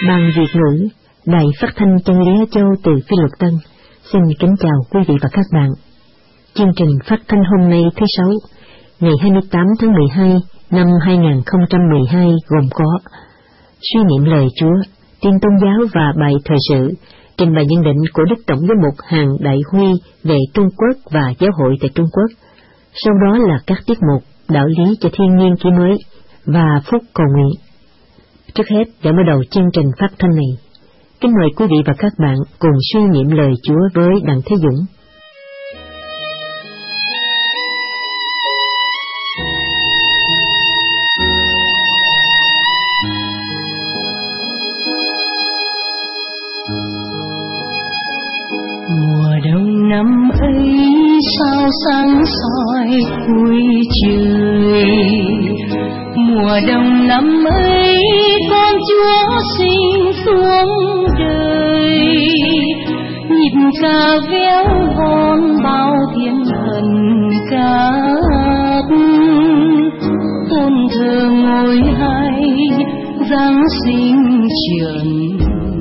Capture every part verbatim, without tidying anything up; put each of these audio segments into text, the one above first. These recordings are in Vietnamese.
Ban Việt ngữ, Đài Phát thanh Chân lý Á Châu từ Phi Luật Tân, xin kính chào quý vị và các bạn. Chương trình phát thanh hôm nay thứ Sáu, ngày hai mươi tám tháng mười hai năm hai nghìn không trăm mười hai gồm có suy niệm lời Chúa, tin tôn giáo và bài thời sự, trình bày nhận định của Đức Tổng giám mục Hàn Đại Huy về Trung Quốc và giáo hội tại Trung Quốc. Sau đó là các tiết mục đạo lý cho thiên nhiên kỷ mới và phút cầu nguyện. Trước hết, để mở đầu chương trình phát thanh này, kính mời quý vị và các bạn cùng suy niệm lời Chúa với Đặng Thế Dũng. Mùa đông năm ấy sao sáng soi cuối trời, mùa đông năm ấy con Chúa sinh xuống đời, nhịp ca véo von bao thiên thần ca, hôn thơ ngồi hay Giáng sinh trần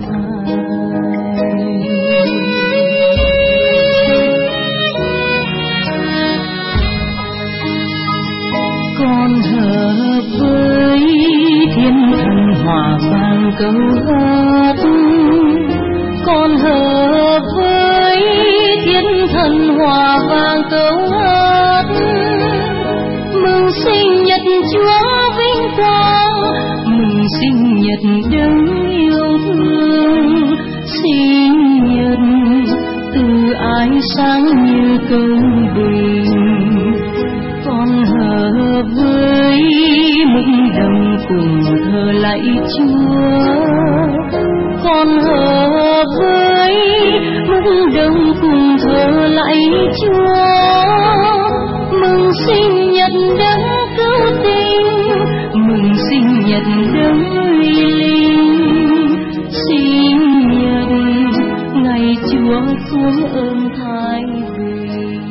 với thiên thần hòa vang câu hát, con hợp với thiên thần hòa vang câu hát, mừng sinh nhật Chúa vinh quang, mừng sinh nhật đấng yêu thương, sinh nhật từ ánh sáng như công bình, con hợp với mừng đồng cùng thờ lạy Chúa, con hợp với mừng đồng cùng thờ lạy Chúa, mừng sinh nhật đấng cứu tinh, mừng sinh nhật đấng uy linh, sinh nhật ngày Chúa xuống ơn thái bình.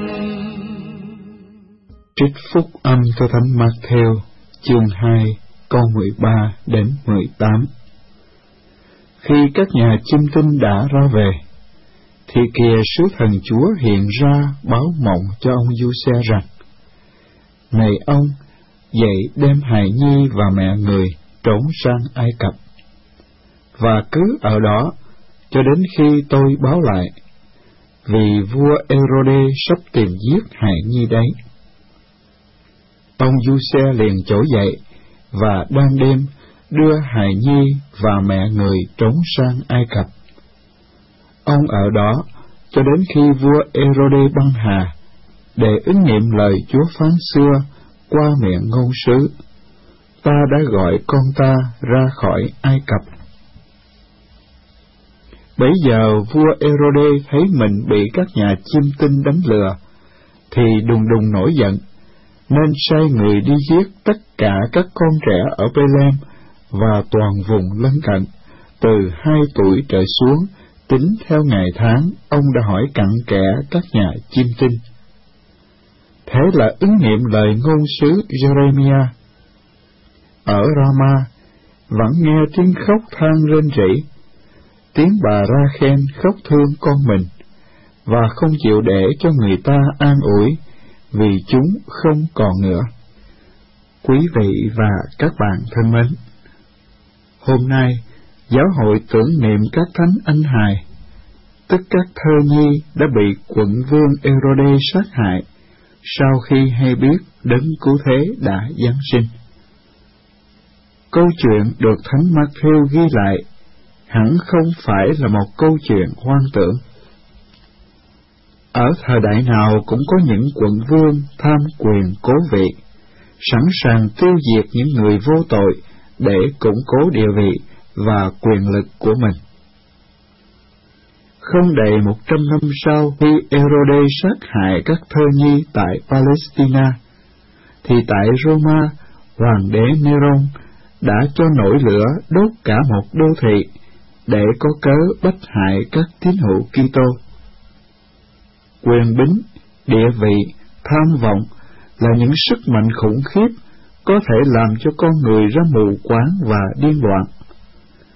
Trích phúc âm theo Thánh Mác-thêu, chương hai, câu mười ba đến mười tám. Khi các nhà chiêm tinh đã ra về, thì kìa sứ thần Chúa hiện ra báo mộng cho ông Giuse rằng: Này ông, dậy đem hài nhi và mẹ người trốn sang Ai Cập, và cứ ở đó cho đến khi tôi báo lại, vì vua Ê-rô-đê sắp tìm giết hài nhi đấy. Ông Giuse liền trỗi dậy và ban đêm đưa hài nhi và mẹ người trốn sang Ai Cập. Ông ở đó cho đến khi vua Ê-rô-đê băng hà, để ứng nghiệm lời Chúa phán xưa qua miệng ngôn sứ: Ta đã gọi con ta ra khỏi Ai Cập. Bấy giờ vua Ê-rô-đê thấy mình bị các nhà chiêm tinh đánh lừa, thì đùng đùng nổi giận, nên sai người đi giết tất cả các con trẻ ở Bê-lem và toàn vùng lân cận, từ hai tuổi trở xuống, tính theo ngày tháng ông đã hỏi cặn kẽ các nhà chiêm tinh. Thế là ứng nghiệm lời ngôn sứ Giê-rê-mi-a. Ở Ra-ma vẫn nghe tiếng khóc than rên rỉ, tiếng bà Ra-khen khóc thương con mình, và không chịu để cho người ta an ủi, vì chúng không còn nữa. Quý vị và các bạn thân mến, hôm nay giáo hội tưởng niệm các thánh anh hài, tức các thơ nhi đã bị quận vương Ê-rô-đê sát hại sau khi hay biết đấng cứu thế đã giáng sinh. Câu chuyện được Thánh Mác-thêu ghi lại hẳn không phải là một câu chuyện hoang tưởng. Ở thời đại nào cũng có những quận vương tham quyền cố vị, sẵn sàng tiêu diệt những người vô tội để củng cố địa vị và quyền lực của mình. Không đầy một trăm năm sau khi Ê-rô-đê sát hại các thơ nhi tại Palestina, thì tại Roma, hoàng đế Nê-rôn đã cho nổi lửa đốt cả một đô thị để có cớ bách hại các tín hữu Kitô. Quyền bính, địa vị, tham vọng là những sức mạnh khủng khiếp có thể làm cho con người ra mù quáng và điên loạn.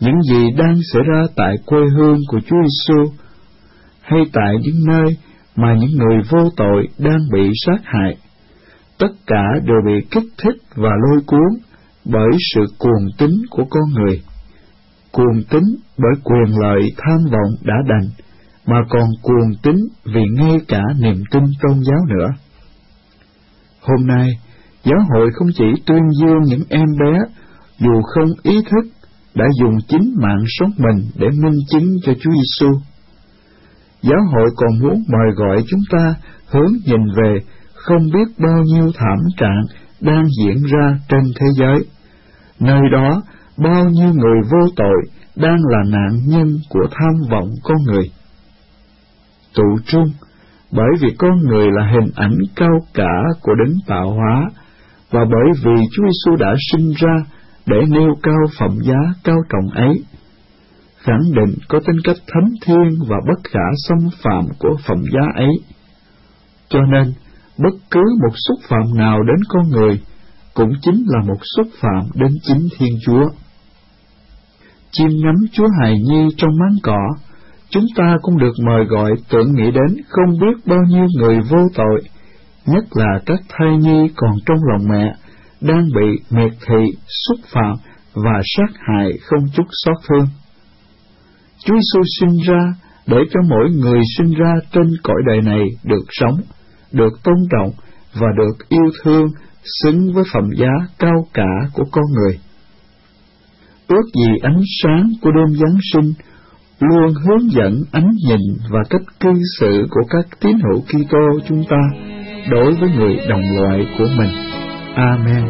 những gì đang xảy ra tại quê hương của Chúa Giêsu, hay tại những nơi mà những người vô tội đang bị sát hại, tất cả đều bị kích thích và lôi cuốn bởi sự cuồng tín của con người. Cuồng tín bởi quyền lợi tham vọng đã đành, mà còn cuồng tín vì ngay cả niềm tin tôn giáo nữa. Hôm nay, giáo hội không chỉ tuyên dương những em bé, dù không ý thức, đã dùng chính mạng sống mình để minh chứng cho Chúa Giêsu. Giáo hội còn muốn mời gọi chúng ta hướng nhìn về không biết bao nhiêu thảm trạng đang diễn ra trên thế giới. Nơi đó, bao nhiêu người vô tội đang là nạn nhân của tham vọng con người. Tụ trung, bởi vì con người là hình ảnh cao cả của đấng tạo hóa, và bởi vì Chúa Giêsu đã sinh ra để nêu cao phẩm giá cao trọng ấy, khẳng định có tính cách thánh thiêng và bất khả xâm phạm của phẩm giá ấy. Cho nên, bất cứ một xúc phạm nào đến con người cũng chính là một xúc phạm đến chính Thiên Chúa. Chiêm ngắm Chúa hài nhi trong máng cỏ, chúng ta cũng được mời gọi tưởng nghĩ đến không biết bao nhiêu người vô tội, nhất là các thai nhi còn trong lòng mẹ, đang bị miệt thị, xúc phạm và sát hại không chút xót thương. Chúa Giêsu sinh ra để cho mỗi người sinh ra trên cõi đời này được sống, được tôn trọng và được yêu thương, xứng với phẩm giá cao cả của con người. Ước gì ánh sáng của đêm Giáng sinh luôn hướng dẫn ánh nhìn và cách cư xử của các tín hữu Kitô chúng ta đối với người đồng loại của mình. Amen.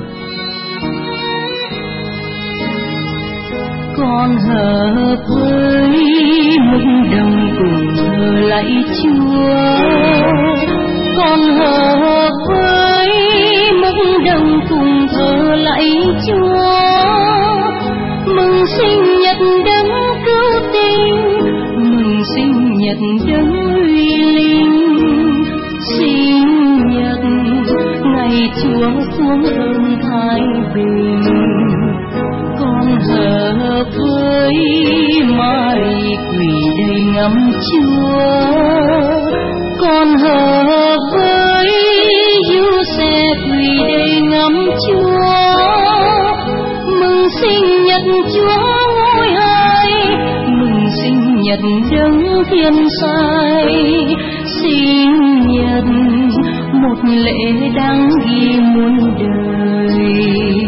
Con hợp với mức đồng cùng thờ lạy Chúa, con hợp với mức đồng cùng thờ lạy Chúa. Mừng sinh nhật đấng cứu tinh, mừng sinh nhật đấng uy linh, sinh nhật ngày Chúa xuống ơn thái bình. Con hợp với Mary quỳ đầy ngắm Chúa, con hợp với Giuse quỳ đầy ngắm Chúa. Mừng sinh nhật Chúa ngôi hai, mừng sinh nhật đấng thiên sai, sinh nhật một lễ đáng ghi muôn đời,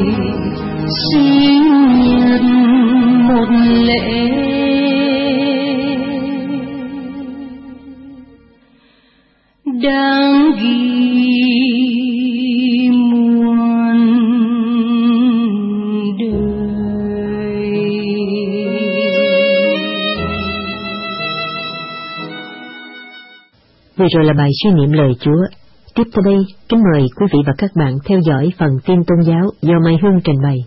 sinh nhật một lễ đáng ghi muôn đời. Vừa rồi là bài suy niệm lời Chúa. Tiếp theo đây, kính mời quý vị và các bạn theo dõi phần tin tôn giáo do Mai Hương trình bày.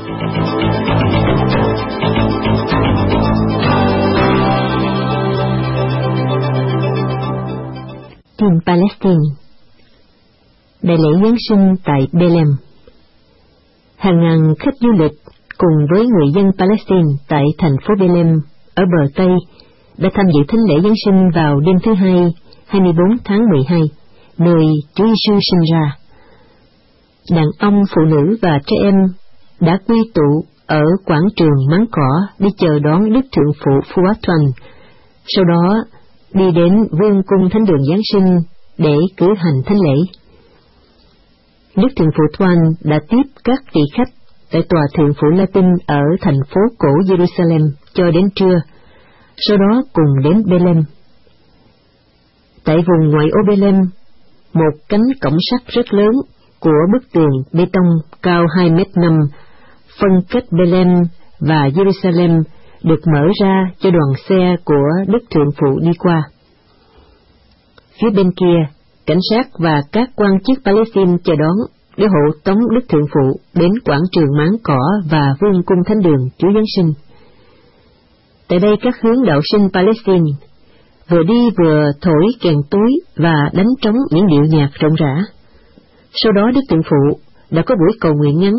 Tin Palestine. Đại lễ Giáng sinh tại Bethlehem. Hàng ngàn khách du lịch cùng với người dân Palestine tại thành phố Bethlehem ở bờ Tây đã tham dự thánh lễ Giáng sinh vào đêm thứ Hai, hai mươi bốn tháng mười hai, nơi Chúa Giêsu sinh ra. Đàn ông, phụ nữ và trẻ em đã quy tụ ở quảng trường Máng Cỏ để chờ đón Đức Thượng Phụ Fuad, sau đó đi đến vương cung thánh đường Giáng sinh để cử hành thánh lễ. Đức Thượng Phụ Thoan đã tiếp các vị khách tại tòa Thượng Phụ Latin ở thành phố cổ Jerusalem cho đến trưa, sau đó cùng đến Bethlehem. Tại vùng ngoại ô Bethlehem, một cánh cổng sắt rất lớn của bức tường bê tông cao hai mét năm phân cách Bethlehem và Jerusalem được mở ra cho đoàn xe của Đức Thượng Phụ đi qua. Phía bên kia, cảnh sát và các quan chức Palestine chờ đón để hộ tống Đức Thượng Phụ đến quảng trường Máng Cỏ và vương cung thánh đường Chúa Giáng sinh. Tại đây các hướng đạo sinh Palestine vừa đi vừa thổi kèn túi và đánh trống những điệu nhạc rộn rã. Sau đó Đức Thượng Phụ đã có buổi cầu nguyện ngắn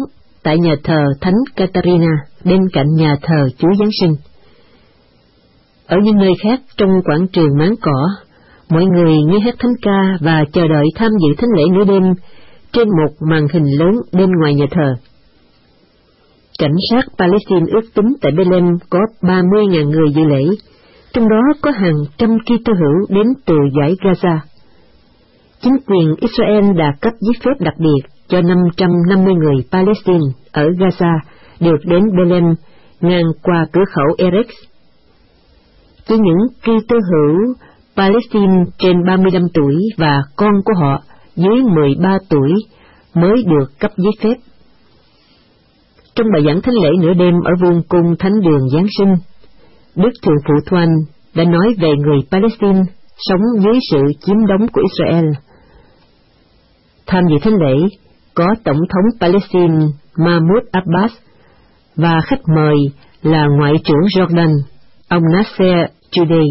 tại nhà thờ Thánh Catarina bên cạnh nhà thờ Chúa Giáng sinh. Ở những nơi khác trong quảng trường máng cỏ, mọi người nghe hát thánh ca và chờ đợi tham dự thánh lễ nửa đêm trên một màn hình lớn bên ngoài nhà thờ. Cảnh sát Palestine ước tính tại Bethlehem có ba mươi nghìn người dự lễ, trong đó có hàng trăm Kitô hữu đến từ dải Gaza. Chính quyền Israel đã cấp giấy phép đặc biệt cho năm trăm năm mươi người Palestine ở Gaza được đến Bethlehem ngang qua cửa khẩu Erez. Chỉ những Kitô hữu Palestine trên ba mươi lăm tuổi và con của họ dưới mười ba tuổi mới được cấp giấy phép. Trong bài giảng thánh lễ nửa đêm ở vương cung Thánh đường Giáng sinh, Đức Thượng phụ Thoan đã nói về người Palestine sống dưới sự chiếm đóng của Israel. Tham dự thánh lễ có Tổng thống Palestine Mahmoud Abbas và khách mời là Ngoại trưởng Jordan, ông Nasser Judey.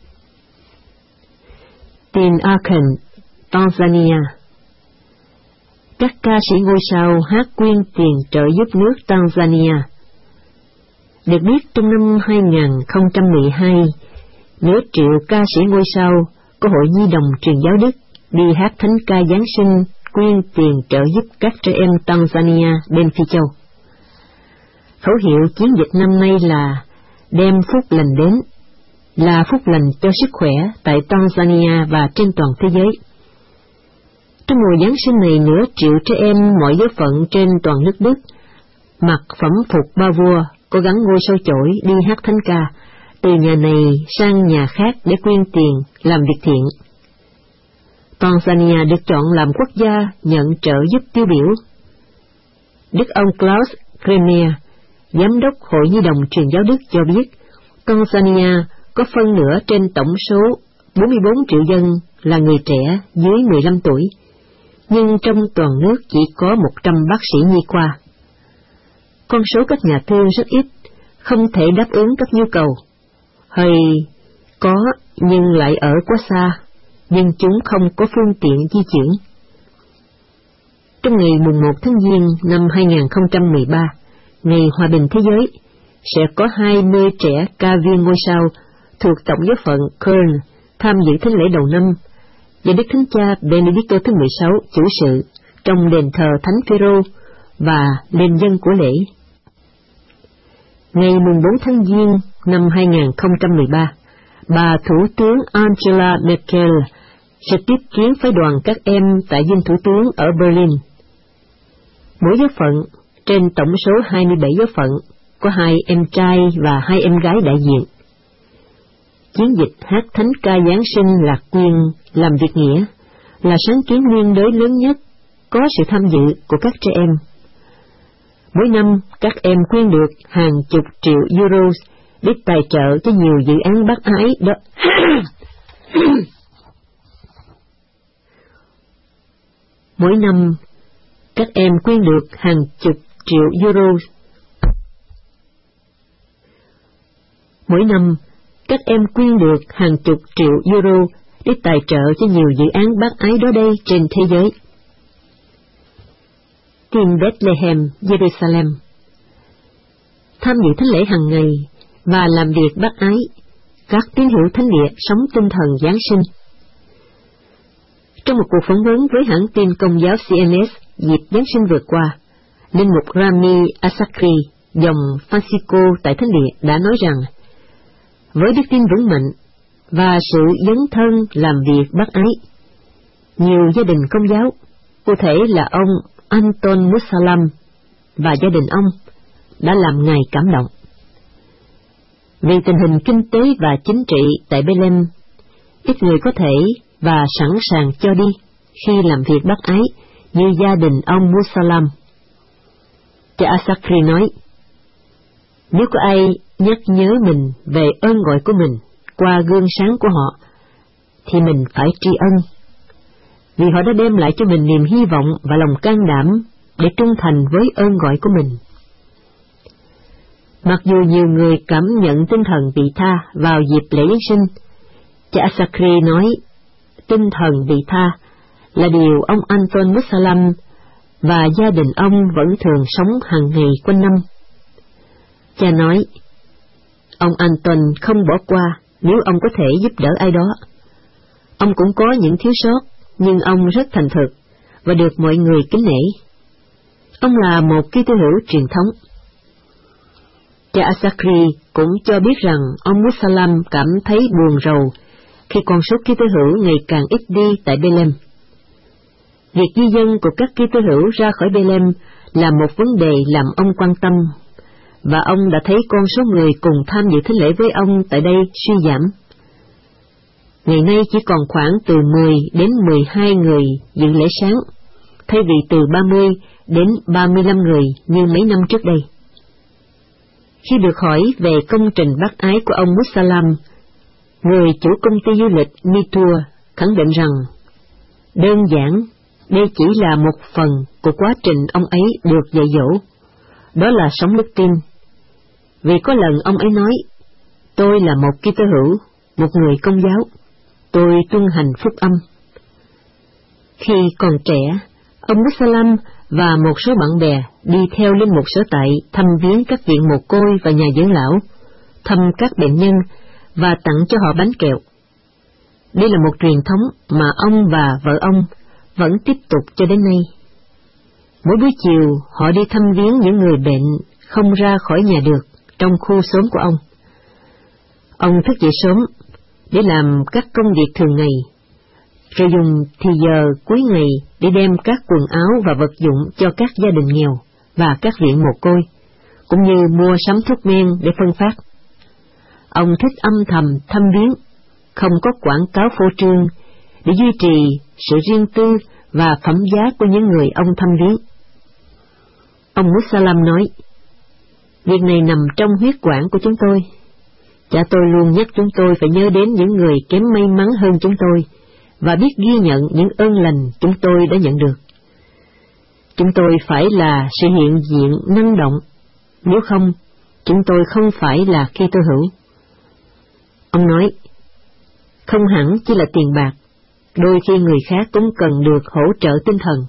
Tin Aachen, Tanzania. Các ca sĩ ngôi sao hát quyên tiền trợ giúp nước Tanzania. Được biết trong năm hai không một hai, nửa triệu ca sĩ ngôi sao của Hội Nhi đồng Truyền giáo Đức đi hát thánh ca Giáng sinh quyên tiền trợ giúp các trẻ em Tanzania bên Phi Châu. Khẩu hiệu chiến dịch năm nay là đem phúc lành đến, là phúc lành cho sức khỏe tại Tanzania và trên toàn thế giới. Trong mùa Giáng sinh này, nửa triệu trẻ em mọi giới phận trên toàn nước Đức mặc phẩm phục ba vua, cố gắng ngôi sao chổi đi hát thánh ca, từ nhà này sang nhà khác để quyên tiền làm việc thiện. Tanzania được chọn làm quốc gia nhận trợ giúp tiêu biểu. Đức ông Klaus Kremer, Giám đốc Hội Nhi đồng Truyền giáo Đức cho biết, Tanzania có phân nửa trên tổng số bốn mươi bốn triệu dân là người trẻ dưới mười lăm tuổi, nhưng trong toàn nước chỉ có một trăm bác sĩ nhi khoa. Con số các nhà thương rất ít, không thể đáp ứng các nhu cầu, hay có nhưng lại ở quá xa, nhưng chúng không có phương tiện di chuyển. Trong ngày mùng một tháng Giêng năm hai không một ba, ngày hòa bình thế giới, sẽ có hai mươi trẻ ca viên ngôi sao thuộc tổng giáo phận Köln tham dự thánh lễ đầu năm, và Đức Thánh Cha Benedicto thứ mười sáu chủ sự trong đền thờ Thánh Phêrô và lên dân của lễ. Ngày mùng bốn tháng Giêng năm hai không một ba, bà Thủ tướng Angela Merkel sẽ tiếp kiến phái đoàn các em tại dinh thủ tướng ở Berlin. Mỗi giáo phận trên tổng số hai mươi bảy giáo phận có hai em trai và hai em gái đại diện. Chiến dịch hát thánh ca Giáng sinh lạc quyên làm việc nghĩa là sáng kiến liên đới lớn nhất có sự tham dự của các trẻ em. Mỗi năm các em quyên được hàng chục triệu euro để tài trợ cho nhiều dự án bác ái đó. Mỗi năm các em quyên được hàng chục triệu euro. Mỗi năm các em quyên được hàng chục triệu euro để tài trợ cho nhiều dự án bác ái đó đây trên thế giới. Tin Bethlehem, Jerusalem. Tham dự thánh lễ hàng ngày và làm việc bác ái, các tín hữu thánh địa sống tinh thần Giáng sinh. Trong một cuộc phỏng vấn với hãng tin công giáo xê en ét dịp Giáng sinh vừa qua, linh mục Rami Asakri, dòng Francisco tại thánh địa đã nói rằng, với đức tin vững mạnh và sự dấn thân làm việc bác ái, nhiều gia đình công giáo, cụ thể là ông Anton Musalam và gia đình ông, đã làm Ngài cảm động. Vì tình hình kinh tế và chính trị tại Bethlehem, ít người có thể và sẵn sàng cho đi khi làm việc bác ái như gia đình ông Musalam. Cha Asakri nói, nếu có ai nhắc nhớ mình về ơn gọi của mình qua gương sáng của họ, thì mình phải tri ân, vì họ đã đem lại cho mình niềm hy vọng và lòng can đảm để trung thành với ơn gọi của mình. Mặc dù nhiều người cảm nhận tinh thần vị tha vào dịp lễ Giáng sinh, cha Asakri nói tinh thần vị tha là điều ông Anton Musalam và gia đình ông vẫn thường sống hàng ngày quanh năm. Cha nói, ông Anton không bỏ qua nếu ông có thể giúp đỡ ai đó. Ông cũng có những thiếu sót, nhưng ông rất thành thực và được mọi người kính nể. Ông là một Kitô hữu truyền thống. Cha Asakri cũng cho biết rằng ông Musalam cảm thấy buồn rầu khi con số Kitô hữu ngày càng ít đi tại Bethlehem. Việc di dân của các Kitô hữu ra khỏi Bethlehem là một vấn đề làm ông quan tâm, và ông đã thấy con số người cùng tham dự thánh lễ với ông tại đây suy giảm. Ngày nay chỉ còn khoảng từ mười đến mười hai người dự lễ sáng, thay vì từ ba mươi đến ba mươi lăm người như mấy năm trước đây. Khi được hỏi về công trình bác ái của ông Musalam, người chủ công ty du lịch Mitur khẳng định rằng, đơn giản, đây chỉ là một phần của quá trình ông ấy được dạy dỗ, đó là sống đức tin. Vì có lần ông ấy nói, tôi là một Kitô hữu, một người Công giáo, tôi tuân hành phúc âm. Khi còn trẻ, ông Musalam và một số bạn bè đi theo linh mục sở tại thăm viếng các viện mồ côi và nhà dưỡng lão, thăm các bệnh nhân và tặng cho họ bánh kẹo. Đây là một truyền thống mà ông và vợ ông vẫn tiếp tục cho đến nay. Mỗi buổi chiều họ đi thăm viếng những người bệnh không ra khỏi nhà được trong khu xóm của ông. Ông thức dậy sớm để làm các công việc thường ngày, rồi dùng thì giờ cuối ngày để đem các quần áo và vật dụng cho các gia đình nghèo và các viện mồ côi, cũng như mua sắm thuốc men để phân phát. Ông thích âm thầm thăm viếng, không có quảng cáo phô trương, để duy trì sự riêng tư và phẩm giá của những người ông thăm viếng. Ông Musalam nói, việc này nằm trong huyết quản của chúng tôi. Cha tôi luôn nhắc chúng tôi phải nhớ đến những người kém may mắn hơn chúng tôi, và biết ghi nhận những ơn lành chúng tôi đã nhận được. Chúng tôi phải là sự hiện diện năng động, nếu không, chúng tôi không phải là Kitô hữu. Ông nói, không hẳn chỉ là tiền bạc, đôi khi người khác cũng cần được hỗ trợ tinh thần.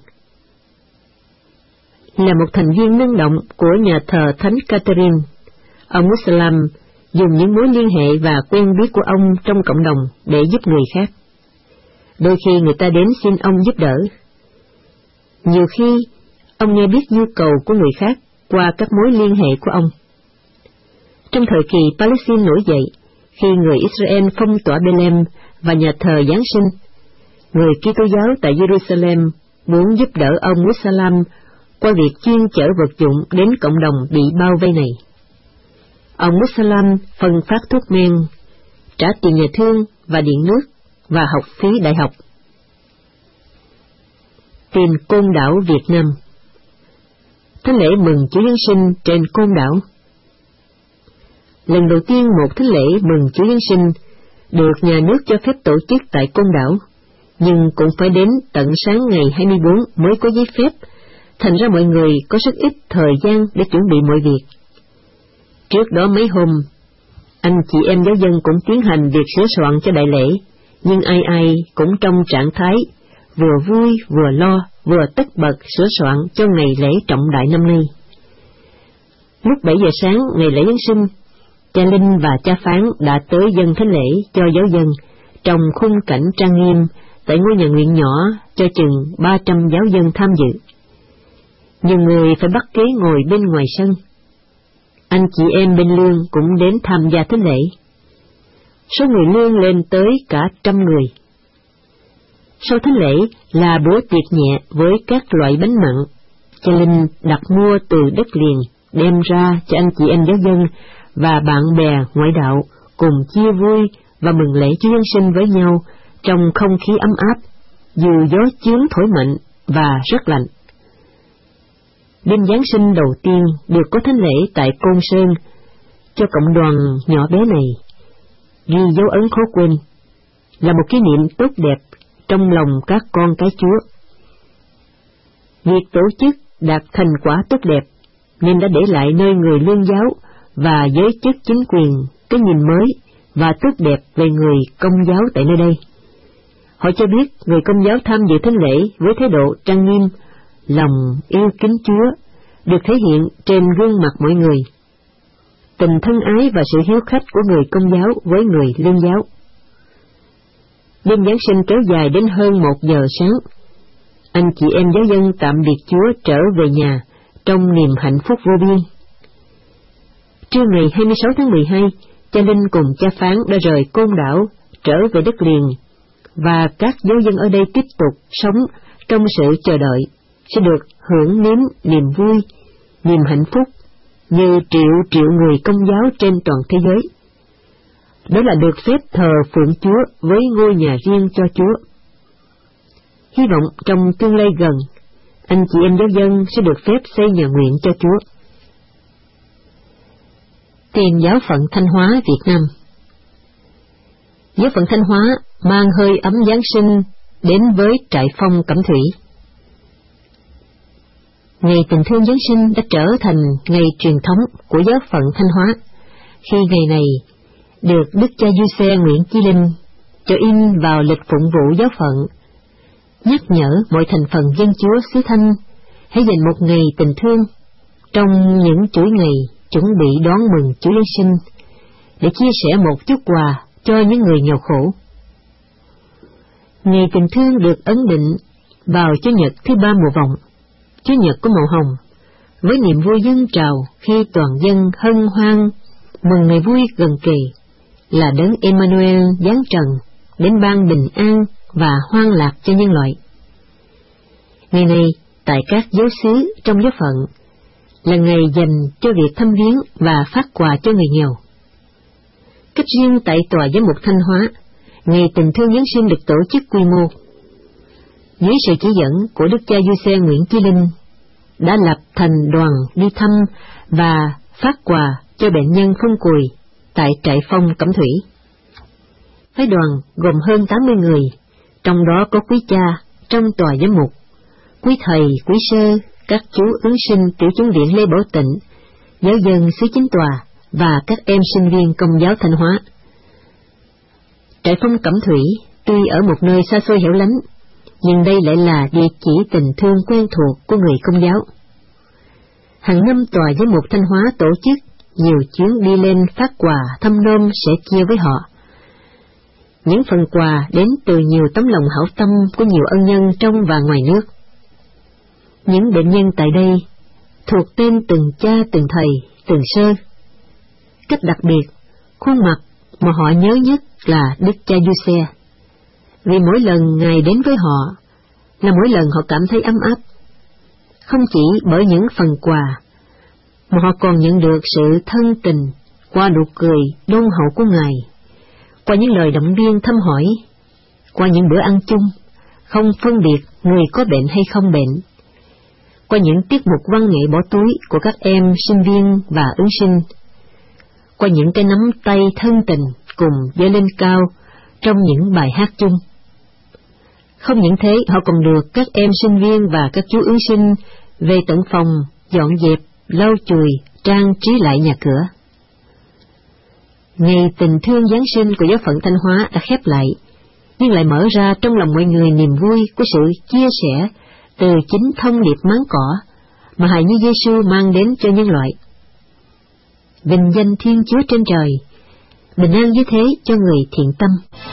Là một thành viên năng động của nhà thờ Thánh Catherine, ông Musalam dùng những mối liên hệ và quen biết của ông trong cộng đồng để giúp người khác. Đôi khi người ta đến xin ông giúp đỡ. Nhiều khi, ông nghe biết nhu cầu của người khác qua các mối liên hệ của ông. Trong thời kỳ Palestine nổi dậy, khi người Israel phong tỏa Bethlehem và nhà thờ Giáng sinh, người Kitô giáo tại Jerusalem muốn giúp đỡ ông Musalam qua việc chuyên chở vật dụng đến cộng đồng bị bao vây này. Ông Musalam phân phát thuốc men, trả tiền nhà thương và điện nước và học phí đại học. Tiền Côn Đảo Việt Nam. Thánh lễ mừng Chúa Giáng sinh trên Côn Đảo. Lần đầu tiên một thánh lễ mừng Chúa Giáng sinh được nhà nước cho phép tổ chức tại Côn Đảo, nhưng cũng phải đến tận sáng ngày hai mươi bốn mới có giấy phép, thành ra mọi người có rất ít thời gian để chuẩn bị mọi việc. Trước đó mấy hôm, anh chị em giáo dân cũng tiến hành việc sửa soạn cho đại lễ, nhưng ai ai cũng trong trạng thái vừa vui vừa lo, vừa tất bật sửa soạn cho ngày lễ trọng đại năm nay. Lúc bảy giờ sáng ngày lễ Giáng sinh, cha Linh và cha Phán đã tới dâng thánh lễ cho giáo dân trong khung cảnh trang nghiêm tại ngôi nhà nguyện nhỏ cho chừng ba trăm giáo dân tham dự. Nhiều người phải bắt ghế ngồi bên ngoài sân. Anh chị em bên lương cũng đến tham gia thánh lễ. Số người lương lên tới cả trăm người. Sau thánh lễ là bữa tiệc nhẹ với các loại bánh mặn. Cha Linh đặt mua từ đất liền, đem ra cho anh chị em giáo dân và bạn bè ngoại đạo cùng chia vui và mừng lễ Chúa Giáng sinh với nhau trong không khí ấm áp, dù gió chướng thổi mạnh và rất lạnh. Đêm Giáng sinh đầu tiên được có thánh lễ tại Côn Sơn cho cộng đoàn nhỏ bé này, ghi dấu ấn khó quên, là một kỷ niệm tốt đẹp trong lòng các con cái Chúa. Việc tổ chức đạt thành quả tốt đẹp nên đã để lại nơi người lương giáo và giới chức chính quyền cái nhìn mới và tốt đẹp về người Công giáo tại nơi đây. Họ cho biết người Công giáo tham dự thánh lễ với thái độ trang nghiêm lòng yêu kính Chúa được thể hiện trên gương mặt mọi người, tình thân ái và sự hiếu khách của người Công giáo với người Lương giáo. Đêm Giáng sinh kéo dài đến hơn một giờ sáng. Anh chị em giáo dân tạm biệt Chúa trở về nhà trong niềm hạnh phúc vô biên. Trưa ngày hai mươi sáu tháng mười hai, cha Linh cùng cha Phán đã rời Côn Đảo trở về đất liền, và các giáo dân ở đây tiếp tục sống trong sự chờ đợi sẽ được hưởng nếm niềm vui, niềm hạnh phúc như triệu triệu người Công giáo trên toàn thế giới. Đó là được phép thờ phượng Chúa với ngôi nhà riêng cho Chúa. Hy vọng trong tương lai gần, anh chị em giáo dân sẽ được phép xây nhà nguyện cho Chúa. Tiền giáo phận Thanh Hóa Việt Nam. Giáo phận Thanh Hóa mang hơi ấm Giáng sinh đến với trại phong Cẩm Thủy. Ngày tình thương Giáng sinh đã trở thành ngày truyền thống của giáo phận Thanh Hóa, khi ngày này được Đức cha Giuse Nguyễn Chí Linh cho in vào lịch phụng vụ giáo phận, nhắc nhở mọi thành phần dân Chúa xứ Thanh hãy dành một ngày tình thương trong những chuỗi ngày chuẩn bị đón mừng Chúa Giáng sinh, để chia sẻ một chút quà cho những người nghèo khổ. Ngày tình thương được ấn định vào Chủ nhật thứ ba mùa vọng, Chủ nhật có màu hồng, với niềm vui dâng trào khi toàn dân hân hoan mừng ngày vui gần kề là Đấng Emmanuel giáng trần đến ban bình an và hoan lạc cho nhân loại. Ngày này tại các giáo xứ trong giáo phận là ngày dành cho việc thăm viếng và phát quà cho người nghèo. Cách riêng tại tòa giám mục Thanh Hóa, ngày tình thương Giáng sinh được tổ chức quy mô. Dưới sự chỉ dẫn của Đức cha Giuse Nguyễn Chí Linh, đã lập thành đoàn đi thăm và phát quà cho bệnh nhân phong cùi tại trại phong Cẩm Thủy. Phái đoàn gồm hơn tám mươi người, trong đó có quý cha trong tòa giám mục, quý thầy, quý sơ, các chú ứng sinh tiểu chúng viện Lê Bảo Tịnh, giáo dân xứ Chính Tòa và các em sinh viên Công giáo Thanh Hóa. Trại phong Cẩm Thủy tuy ở một nơi xa xôi hẻo lánh, nhưng đây lại là địa chỉ tình thương quen thuộc của người Công giáo. Hàng năm tòa giám mục Thanh Hóa tổ chức nhiều chuyến đi lên phát quà thăm nom sẻ chia với họ. Những phần quà đến từ nhiều tấm lòng hảo tâm của nhiều ân nhân trong và ngoài nước. Những bệnh nhân tại đây thuộc tên từng cha, từng thầy, từng sơ. Cách đặc biệt, khuôn mặt mà họ nhớ nhất là Đức cha Giuse, vì mỗi lần Ngài đến với họ là mỗi lần họ cảm thấy ấm áp, không chỉ bởi những phần quà, mà họ còn nhận được sự thân tình qua nụ cười đôn hậu của Ngài, qua những lời động viên thăm hỏi, qua những bữa ăn chung, không phân biệt người có bệnh hay không bệnh, qua những tiết mục văn nghệ bỏ túi của các em sinh viên và ứng sinh, qua những cái nắm tay thân tình cùng giơ lên cao trong những bài hát chung. Không những thế, họ còn được các em sinh viên và các chú ứng sinh về tận phòng dọn dẹp, lau chùi, trang trí lại nhà cửa. Ngày tình thương Giáng sinh của giáo phận Thanh Hóa đã khép lại, nhưng lại mở ra trong lòng mọi người niềm vui của sự chia sẻ từ chính thông điệp máng cỏ mà hài nhi Giêsu mang đến cho nhân loại. Vinh danh Thiên Chúa trên trời, bình an như thế cho người thiện tâm.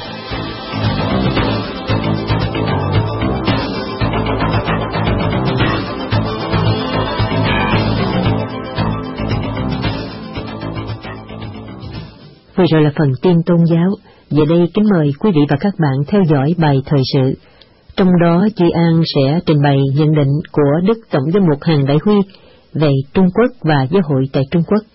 Vừa rồi là phần tin tôn giáo. Giờ đây kính mời quý vị và các bạn theo dõi bài thời sự. Trong đó Duy An sẽ trình bày nhận định của Đức Tổng giám mục Hàn Đại Huy về Trung Quốc và giáo hội tại Trung Quốc.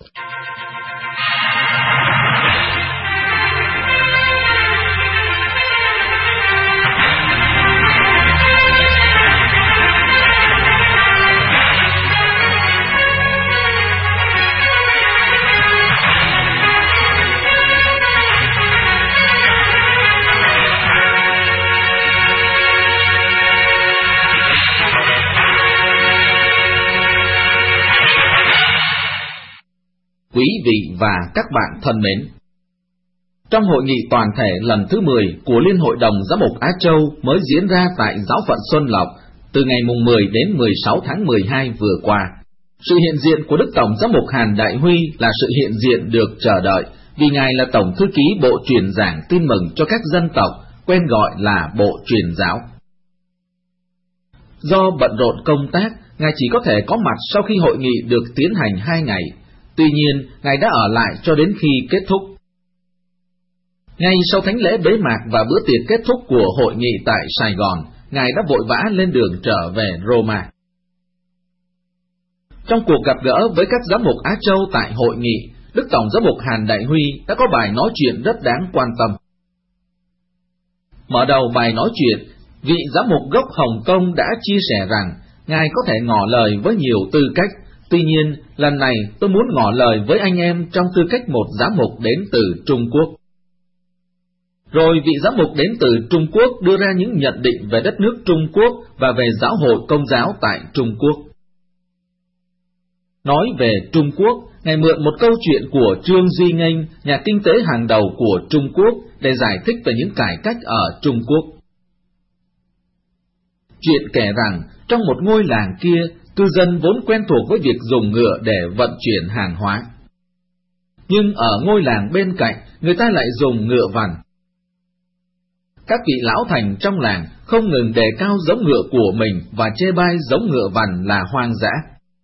Quý vị và các bạn thân mến, trong hội nghị toàn thể lần thứ mười của Liên hội đồng Giám mục Á Châu mới diễn ra tại giáo phận Xuân Lộc, từ ngày mùng mười đến mười sáu tháng mười hai vừa qua. Sự hiện diện của Đức Tổng Giám mục Hàn Đại Huy là sự hiện diện được chờ đợi, vì Ngài là Tổng Thư ký Bộ Truyền giảng Tin mừng cho các dân tộc, quen gọi là Bộ Truyền giáo. Do bận rộn công tác, Ngài chỉ có thể có mặt sau khi hội nghị được tiến hành hai ngày, tuy nhiên Ngài đã ở lại cho đến khi kết thúc. Ngay sau thánh lễ bế mạc và bữa tiệc kết thúc của hội nghị tại Sài Gòn, Ngài đã vội vã lên đường trở về Roma. Trong cuộc gặp gỡ với các giám mục Á Châu tại hội nghị, Đức Tổng Giám mục Hàn Đại Huy đã có bài nói chuyện rất đáng quan tâm. Mở đầu bài nói chuyện, vị giám mục gốc Hồng Kông đã chia sẻ rằng Ngài có thể ngỏ lời với nhiều tư cách, tuy nhiên lần này tôi muốn ngỏ lời với anh em trong tư cách một giám mục đến từ Trung Quốc. Rồi vị giám mục đến từ Trung Quốc đưa ra những nhận định về đất nước Trung Quốc và về giáo hội Công giáo tại Trung Quốc. Nói về Trung Quốc, Ngài mượn một câu chuyện của Trương Duy Nghênh, nhà kinh tế hàng đầu của Trung Quốc, để giải thích về những cải cách ở Trung Quốc. Chuyện kể rằng, trong một ngôi làng kia, cư dân vốn quen thuộc với việc dùng ngựa để vận chuyển hàng hóa. Nhưng ở ngôi làng bên cạnh, người ta lại dùng ngựa vằn. Các vị lão thành trong làng không ngừng đề cao giống ngựa của mình và chê bai giống ngựa vằn là hoang dã.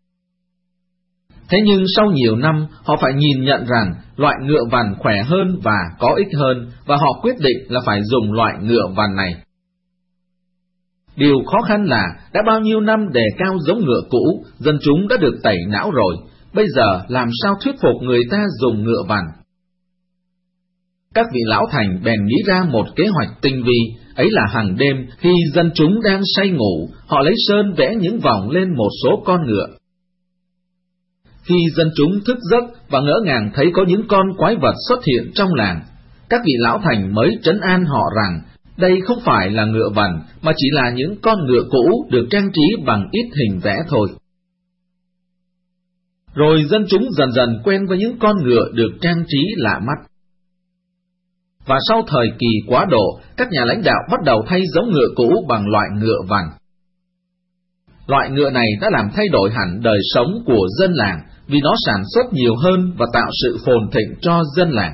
Thế nhưng sau nhiều năm, họ phải nhìn nhận rằng loại ngựa vằn khỏe hơn và có ích hơn, và họ quyết định là phải dùng loại ngựa vằn này. Điều khó khăn là đã bao nhiêu năm đề cao giống ngựa cũ, dân chúng đã được tẩy não rồi, bây giờ làm sao thuyết phục người ta dùng ngựa vằn? Các vị lão thành bèn nghĩ ra một kế hoạch tinh vi, ấy là hàng đêm khi dân chúng đang say ngủ, họ lấy sơn vẽ những vòng lên một số con ngựa. Khi dân chúng thức giấc và ngỡ ngàng thấy có những con quái vật xuất hiện trong làng, các vị lão thành mới trấn an họ rằng đây không phải là ngựa vằn, mà chỉ là những con ngựa cũ được trang trí bằng ít hình vẽ thôi. Rồi dân chúng dần dần quen với những con ngựa được trang trí lạ mắt. Và sau thời kỳ quá độ, các nhà lãnh đạo bắt đầu thay giống ngựa cũ bằng loại ngựa vằn. Loại ngựa này đã làm thay đổi hẳn đời sống của dân làng, vì nó sản xuất nhiều hơn và tạo sự phồn thịnh cho dân làng.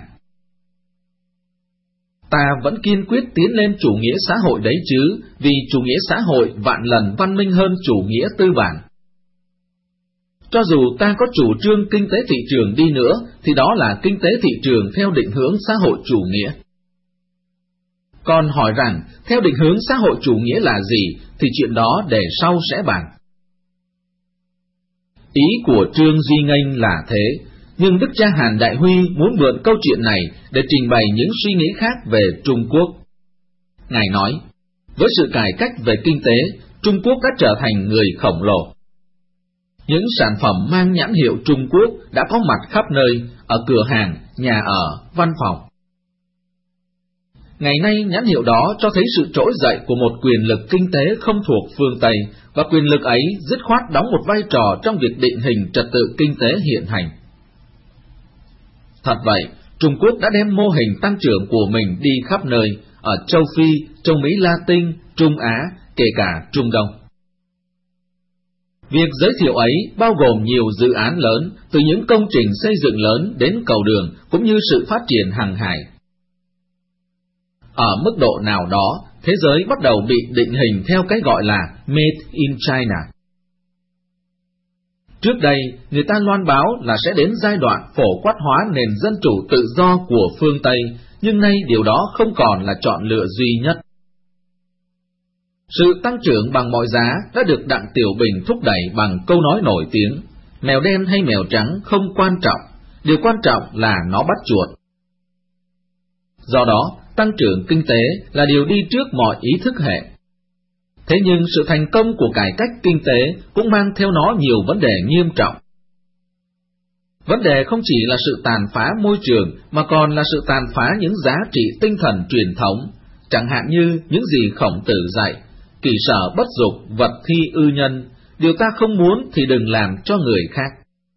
Ta vẫn kiên quyết tiến lên chủ nghĩa xã hội đấy chứ, vì chủ nghĩa xã hội vạn lần văn minh hơn chủ nghĩa tư bản. Cho dù ta có chủ trương kinh tế thị trường đi nữa, thì đó là kinh tế thị trường theo định hướng xã hội chủ nghĩa. Còn hỏi rằng, theo định hướng xã hội chủ nghĩa là gì, thì chuyện đó để sau sẽ bàn. Ý của Trương Duy Nghênh là thế, nhưng Đức cha Hàn Đại Huy muốn mượn câu chuyện này để trình bày những suy nghĩ khác về Trung Quốc. Ngài nói, với sự cải cách về kinh tế, Trung Quốc đã trở thành người khổng lồ. Những sản phẩm mang nhãn hiệu Trung Quốc đã có mặt khắp nơi, ở cửa hàng, nhà ở, văn phòng. Ngày nay nhãn hiệu đó cho thấy sự trỗi dậy của một quyền lực kinh tế không thuộc phương Tây, và quyền lực ấy dứt khoát đóng một vai trò trong việc định hình trật tự kinh tế hiện hành. Thật vậy, Trung Quốc đã đem mô hình tăng trưởng của mình đi khắp nơi, ở châu Phi, châu Mỹ Latin, Trung Á, kể cả Trung Đông. Việc giới thiệu ấy bao gồm nhiều dự án lớn, từ những công trình xây dựng lớn đến cầu đường, cũng như sự phát triển hàng hải. Ở mức độ nào đó, thế giới bắt đầu bị định hình theo cái gọi là Made in China. Trước đây, người ta loan báo là sẽ đến giai đoạn phổ quát hóa nền dân chủ tự do của phương Tây, nhưng nay điều đó không còn là chọn lựa duy nhất. Sự tăng trưởng bằng mọi giá đã được Đặng Tiểu Bình thúc đẩy bằng câu nói nổi tiếng, mèo đen hay mèo trắng không quan trọng, điều quan trọng là nó bắt chuột. Do đó, tăng trưởng kinh tế là điều đi trước mọi ý thức hệ. Thế nhưng sự thành công của cải cách kinh tế cũng mang theo nó nhiều vấn đề nghiêm trọng. Vấn đề không chỉ là sự tàn phá môi trường, mà còn là sự tàn phá những giá trị tinh thần truyền thống, chẳng hạn như những gì Khổng Tử dạy, kỷ sở bất dục, vật thi ư nhân, điều ta không muốn thì đừng làm cho người khác.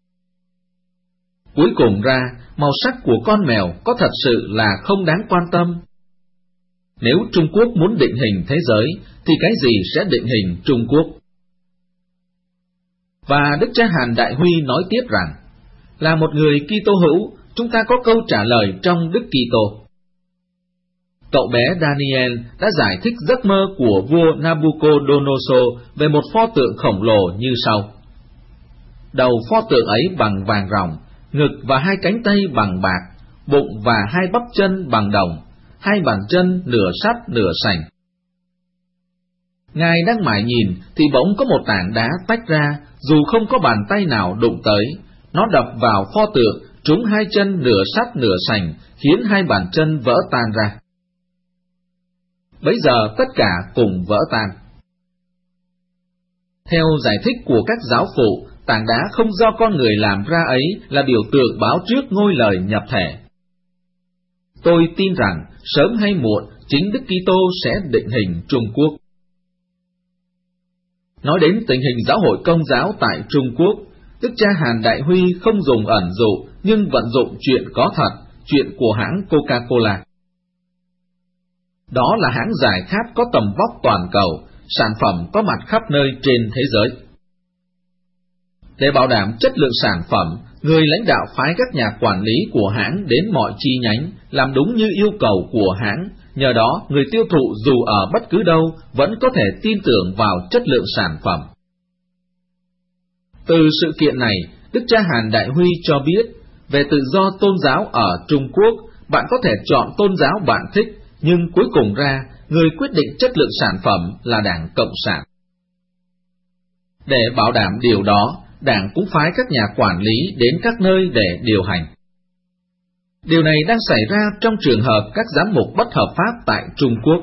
Cuối cùng ra, màu sắc của con mèo có thật sự là không đáng quan tâm. Nếu Trung Quốc muốn định hình thế giới, thì cái gì sẽ định hình Trung Quốc? Và Đức Cha Hàn Đại Huy nói tiếp rằng, là một người Kitô hữu, chúng ta có câu trả lời trong Đức Kitô. Cậu bé Daniel đã giải thích giấc mơ của vua Nabucodonosor về một pho tượng khổng lồ như sau. Đầu pho tượng ấy bằng vàng ròng, ngực và hai cánh tay bằng bạc, bụng và hai bắp chân bằng đồng, hai bàn chân nửa sắt nửa sành. Ngài đang mải nhìn thì bỗng có một tảng đá tách ra, dù không có bàn tay nào đụng tới, nó đập vào pho tượng, trúng hai chân nửa sắt nửa sành, khiến hai bàn chân vỡ tan ra. Bấy giờ tất cả cùng vỡ tan. Theo giải thích của các giáo phụ, tảng đá không do con người làm ra ấy là biểu tượng báo trước ngôi lời nhập thể. Tôi tin rằng sớm hay muộn chính Đức Kitô sẽ định hình Trung Quốc. Nói đến tình hình giáo hội Công giáo tại Trung Quốc, Đức Cha Hàn Đại Huy không dùng ẩn dụ nhưng vận dụng chuyện có thật, chuyện của hãng Coca-Cola. Đó là hãng giải khát có tầm vóc toàn cầu, sản phẩm có mặt khắp nơi trên thế giới. Để bảo đảm chất lượng sản phẩm, người lãnh đạo phái các nhà quản lý của hãng đến mọi chi nhánh, làm đúng như yêu cầu của hãng, nhờ đó người tiêu thụ dù ở bất cứ đâu vẫn có thể tin tưởng vào chất lượng sản phẩm. Từ sự kiện này, Đức Cha Hàn Đại Huy cho biết, về tự do tôn giáo ở Trung Quốc, bạn có thể chọn tôn giáo bạn thích, nhưng cuối cùng ra, người quyết định chất lượng sản phẩm là Đảng Cộng sản. Để bảo đảm điều đó, Đảng cũng phái các nhà quản lý đến các nơi để điều hành. Điều này đang xảy ra trong trường hợp các giám mục bất hợp pháp tại Trung Quốc.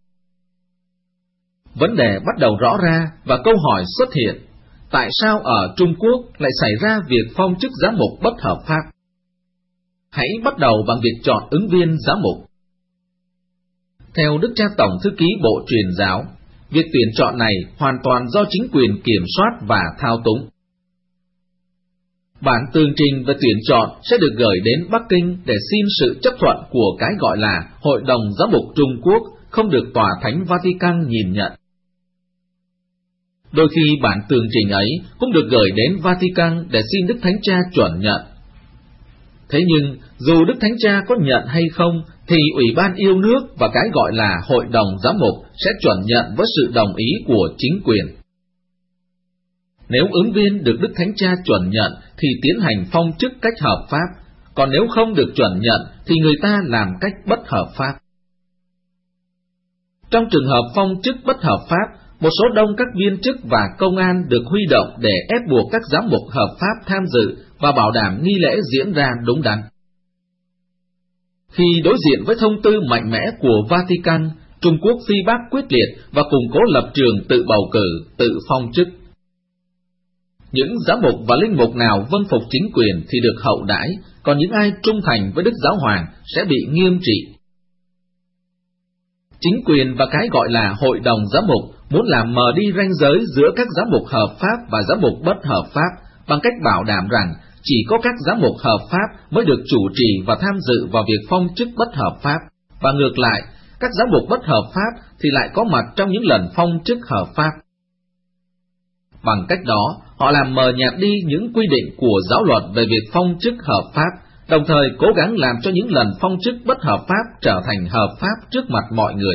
Vấn đề bắt đầu rõ ra và câu hỏi xuất hiện, tại sao ở Trung Quốc lại xảy ra việc phong chức giám mục bất hợp pháp? Hãy bắt đầu bằng việc chọn ứng viên giám mục. Theo Đức Cha Tổng Thư ký Bộ Truyền giáo, việc tuyển chọn này hoàn toàn do chính quyền kiểm soát và thao túng. Bản tường trình về tuyển chọn sẽ được gửi đến Bắc Kinh để xin sự chấp thuận của cái gọi là Hội đồng Giám mục Trung Quốc, không được Tòa Thánh Vatican nhìn nhận. Đôi khi bản tường trình ấy cũng được gửi đến Vatican để xin Đức Thánh Cha chuẩn nhận. Thế nhưng, dù Đức Thánh Cha có nhận hay không, thì Ủy ban yêu nước và cái gọi là Hội đồng Giám mục sẽ chuẩn nhận với sự đồng ý của chính quyền. Nếu ứng viên được Đức Thánh Cha chuẩn nhận thì tiến hành phong chức cách hợp pháp, còn nếu không được chuẩn nhận thì người ta làm cách bất hợp pháp. Trong trường hợp phong chức bất hợp pháp, một số đông các viên chức và công an được huy động để ép buộc các giám mục hợp pháp tham dự và bảo đảm nghi lễ diễn ra đúng đắn. Khi đối diện với thông tư mạnh mẽ của Vatican, Trung Quốc phi bác quyết liệt và củng cố lập trường tự bầu cử, tự phong chức. Những giám mục và linh mục nào vâng phục chính quyền thì được hậu đãi, còn những ai trung thành với Đức Giáo Hoàng sẽ bị nghiêm trị. Chính quyền và cái gọi là Hội đồng Giám mục muốn làm mờ đi ranh giới giữa các giám mục hợp pháp và giám mục bất hợp pháp bằng cách bảo đảm rằng chỉ có các giám mục hợp pháp mới được chủ trì và tham dự vào việc phong chức bất hợp pháp, và ngược lại, các giám mục bất hợp pháp thì lại có mặt trong những lần phong chức hợp pháp. Bằng cách đó, họ làm mờ nhạt đi những quy định của giáo luật về việc phong chức hợp pháp, đồng thời cố gắng làm cho những lần phong chức bất hợp pháp trở thành hợp pháp trước mặt mọi người.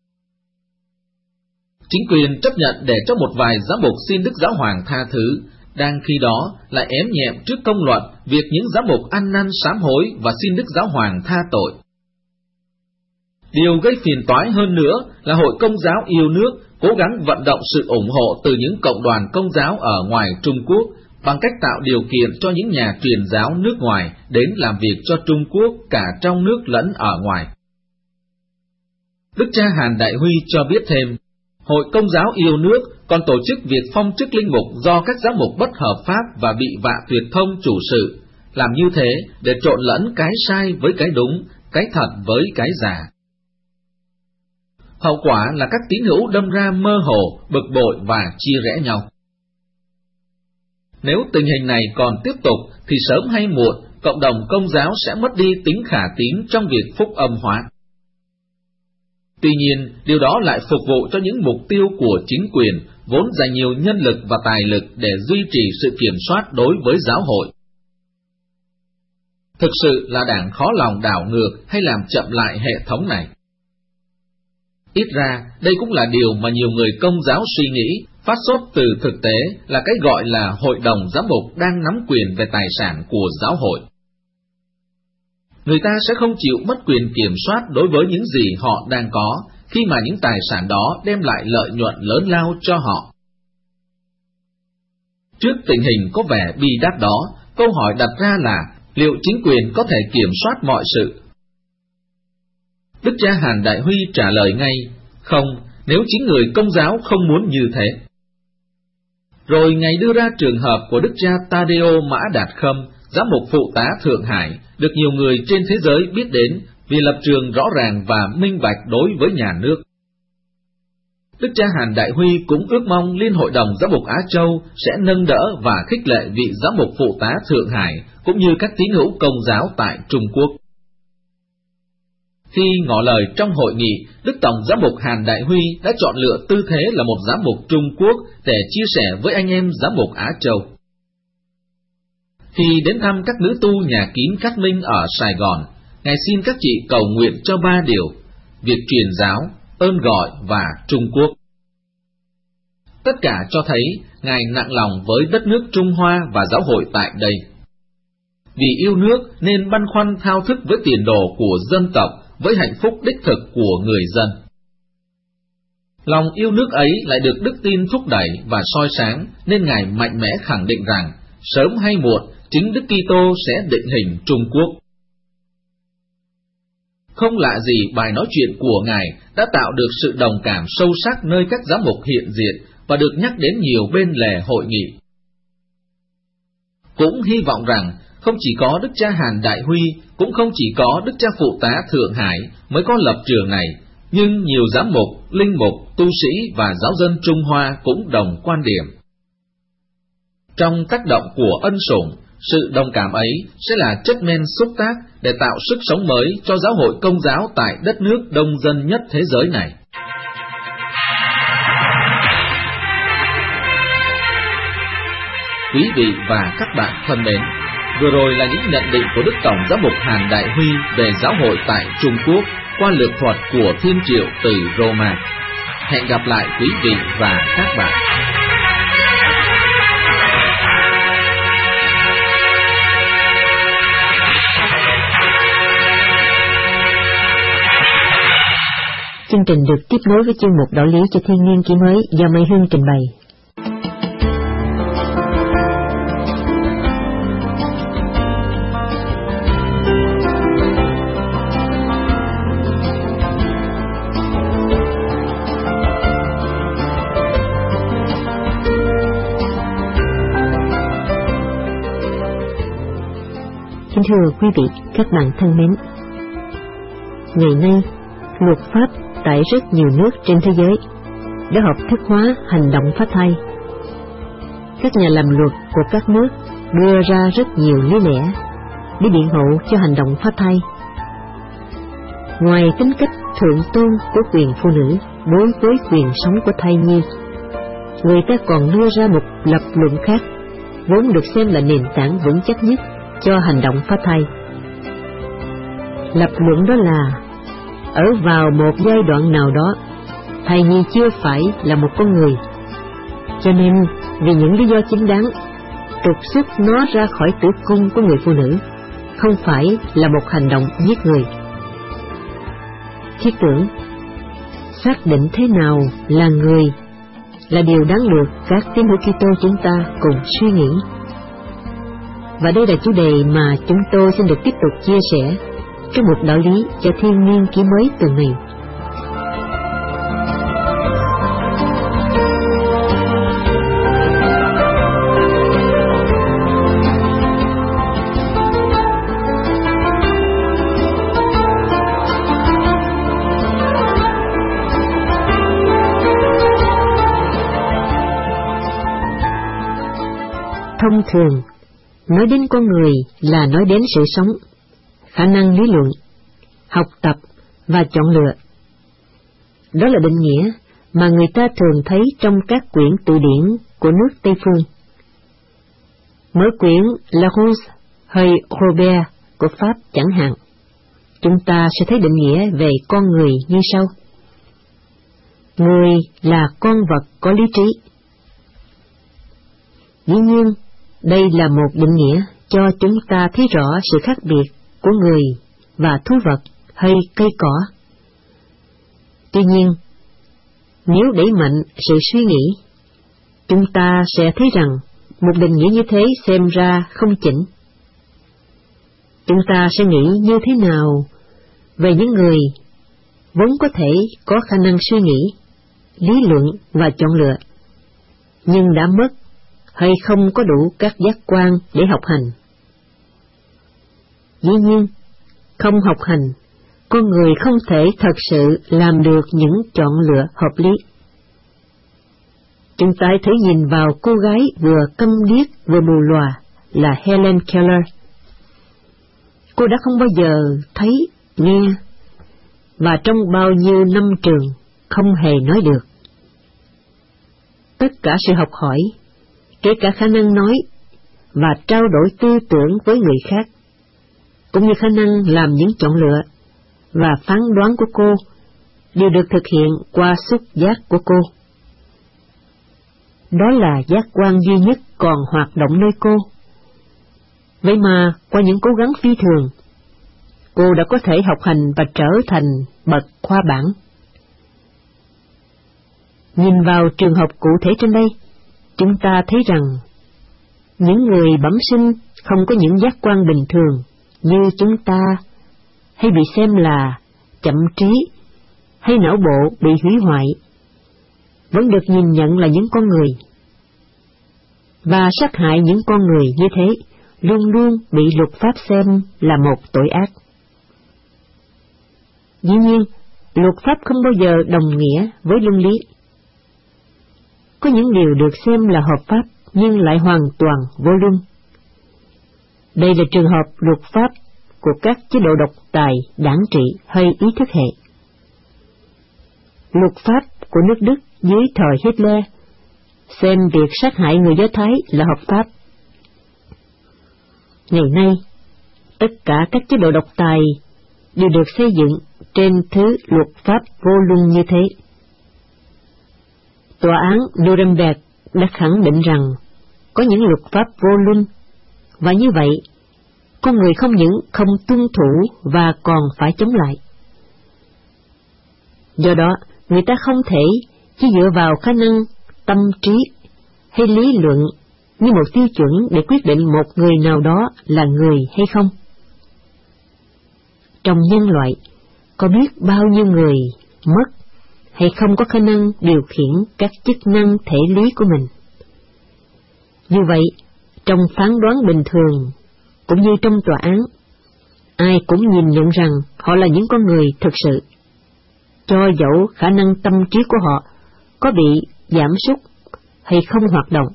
Chính quyền chấp nhận để cho một vài giám mục xin Đức Giáo Hoàng tha thứ, đang khi đó lại ém nhẹm trước công luận việc những giám mục ăn năn sám hối và xin Đức Giáo Hoàng tha tội. Điều gây phiền toái hơn nữa là Hội Công giáo yêu nước cố gắng vận động sự ủng hộ từ những cộng đoàn Công giáo ở ngoài Trung Quốc bằng cách tạo điều kiện cho những nhà truyền giáo nước ngoài đến làm việc cho Trung Quốc cả trong nước lẫn ở ngoài. Đức Cha Hàn Đại Huy cho biết thêm, Hội Công giáo yêu nước còn tổ chức việc phong chức linh mục do các giám mục bất hợp pháp và bị vạ tuyệt thông chủ sự, làm như thế để trộn lẫn cái sai với cái đúng, cái thật với cái giả. Hậu quả là các tín hữu đâm ra mơ hồ, bực bội và chia rẽ nhau. Nếu tình hình này còn tiếp tục thì sớm hay muộn, cộng đồng Công giáo sẽ mất đi tính khả tín trong việc phúc âm hóa. Tuy nhiên, điều đó lại phục vụ cho những mục tiêu của chính quyền, vốn dành nhiều nhân lực và tài lực để duy trì sự kiểm soát đối với giáo hội. Thực sự là Đảng khó lòng đảo ngược hay làm chậm lại hệ thống này. Ít ra, đây cũng là điều mà nhiều người Công giáo suy nghĩ, phát xuất từ thực tế là cái gọi là Hội đồng Giám mục đang nắm quyền về tài sản của giáo hội. Người ta sẽ không chịu mất quyền kiểm soát đối với những gì họ đang có, khi mà những tài sản đó đem lại lợi nhuận lớn lao cho họ. Trước tình hình có vẻ bi đát đó, câu hỏi đặt ra là liệu chính quyền có thể kiểm soát mọi sự? Đức cha Hàn Đại Huy trả lời ngay, không, nếu chính người Công giáo không muốn như thế. Rồi Ngài đưa ra trường hợp của Đức cha Tadeo Mã Đạt Khâm, giám mục phụ tá Thượng Hải, được nhiều người trên thế giới biết đến vì lập trường rõ ràng và minh bạch đối với nhà nước. Đức cha Hàn Đại Huy cũng ước mong Liên hội đồng Giám mục Á Châu sẽ nâng đỡ và khích lệ vị giám mục phụ tá Thượng Hải cũng như các tín hữu Công giáo tại Trung Quốc. Khi ngỏ lời trong hội nghị, Đức Tổng Giám mục Hàn Đại Huy đã chọn lựa tư thế là một giám mục Trung Quốc để chia sẻ với anh em giám mục Á Châu. Khi đến thăm các nữ tu nhà kín Cát Minh ở Sài Gòn, Ngài xin các chị cầu nguyện cho ba điều: việc truyền giáo, ơn gọi và Trung Quốc. Tất cả cho thấy Ngài nặng lòng với đất nước Trung Hoa và giáo hội tại đây. Vì yêu nước nên băn khoăn thao thức với tiền đồ của dân tộc, với hạnh phúc đích thực của người dân. Lòng yêu nước ấy lại được đức tin thúc đẩy và soi sáng, nên Ngài mạnh mẽ khẳng định rằng, sớm hay muộn, chính Đức Kitô sẽ định hình Trung Quốc. Không lạ gì bài nói chuyện của Ngài đã tạo được sự đồng cảm sâu sắc nơi các giám mục hiện diện và được nhắc đến nhiều bên lề hội nghị. Cũng hy vọng rằng không chỉ có Đức cha Hàn Đại Huy, cũng không chỉ có Đức cha Phụ tá Thượng Hải mới có lập trường này, nhưng nhiều giám mục, linh mục, tu sĩ và giáo dân Trung Hoa cũng đồng quan điểm. Trong tác động của ân sủng, sự đồng cảm ấy sẽ là chất men xúc tác để tạo sức sống mới cho giáo hội Công giáo tại đất nước đông dân nhất thế giới này. Quý vị và các bạn thân mến, vừa rồi là những nhận định của Đức Tổng Giám mục Hàn Đại Huy về giáo hội tại Trung Quốc qua lược thuật của Thiên Triệu từ Roma. Hẹn gặp lại quý vị và các bạn. Chương trình được tiếp nối với chương mục đạo lý cho thiên niên kỷ mới do Mai Hương trình bày. Kính thưa quý vị, các bạn thân mến, ngày nay, luật pháp tại rất nhiều nước trên thế giới đã hợp thức hóa hành động phá thai. Các nhà làm luật của các nước đưa ra rất nhiều lý lẽ để biện hộ cho hành động phá thai. Ngoài tính cách thượng tôn của quyền phụ nữ đối với quyền sống của thai nhi, người ta còn đưa ra một lập luận khác, vốn được xem là nền tảng vững chắc nhất cho hành động phá thai. Lập luận đó là, ở vào một giai đoạn nào đó, thai nhi chưa phải là một con người, cho nên vì những lý do chính đáng, trục xuất nó ra khỏi tử cung của người phụ nữ không phải là một hành động giết người. Thiết tưởng xác định thế nào là người là điều đáng được các tín hữu Kitô chúng ta cùng suy nghĩ. Và đây là chủ đề mà chúng tôi xin được tiếp tục chia sẻ trong một đạo lý cho thiên niên kỷ mới tuần này. Thông thường, nói đến con người là nói đến sự sống, khả năng lý luận, học tập và chọn lựa. Đó là định nghĩa mà người ta thường thấy trong các quyển từ điển của nước Tây Phương. Mở quyển Larousse hay Robert của Pháp chẳng hạn, chúng ta sẽ thấy định nghĩa về con người như sau. Người là con vật có lý trí. Dĩ nhiên, đây là một định nghĩa cho chúng ta thấy rõ sự khác biệt của người và thú vật hay cây cỏ. Tuy nhiên, nếu đẩy mạnh sự suy nghĩ, chúng ta sẽ thấy rằng một định nghĩa như thế xem ra không chỉnh. Chúng ta sẽ nghĩ như thế nào về những người vốn có thể có khả năng suy nghĩ, lý luận và chọn lựa, nhưng đã mất hay không có đủ các giác quan để học hành? Dĩ nhiên, không học hành, con người không thể thật sự làm được những chọn lựa hợp lý. Chúng ta thử nhìn vào cô gái vừa câm điếc vừa mù lòa là Helen Keller. Cô đã không bao giờ thấy, nghe, và trong bao nhiêu năm trường không hề nói được. Tất cả sự học hỏi, kể cả khả năng nói và trao đổi tư tưởng với người khác, cũng như khả năng làm những chọn lựa và phán đoán của cô, đều được thực hiện qua xúc giác của cô. Đó là giác quan duy nhất còn hoạt động nơi cô. Vậy mà, qua những cố gắng phi thường, cô đã có thể học hành và trở thành bậc khoa bảng. Nhìn vào trường hợp cụ thể trên đây, chúng ta thấy rằng những người bẩm sinh không có những giác quan bình thường như chúng ta, hay bị xem là chậm trí, hay não bộ bị hủy hoại, vẫn được nhìn nhận là những con người. Và sát hại những con người như thế luôn luôn bị luật pháp xem là một tội ác. Dĩ nhiên, luật pháp không bao giờ đồng nghĩa với luân lý. Có những điều được xem là hợp pháp nhưng lại hoàn toàn vô luân. Đây là trường hợp luật pháp của các chế độ độc tài, đảng trị hay ý thức hệ. Luật pháp của nước Đức dưới thời Hitler xem việc sát hại người Do Thái là hợp pháp. Ngày nay, tất cả các chế độ độc tài đều được xây dựng trên thứ luật pháp vô luân như thế. Tòa án Nuremberg đã khẳng định rằng có những luật pháp vô luân, và như vậy, con người không những không tuân thủ và còn phải chống lại. Do đó, người ta không thể chỉ dựa vào khả năng, tâm trí hay lý luận như một tiêu chuẩn để quyết định một người nào đó là người hay không. Trong nhân loại, có biết bao nhiêu người mất hay không có khả năng điều khiển các chức năng thể lý của mình. Như vậy, trong phán đoán bình thường, cũng như trong tòa án, ai cũng nhìn nhận rằng họ là những con người thực sự, cho dẫu khả năng tâm trí của họ có bị giảm sút hay không hoạt động.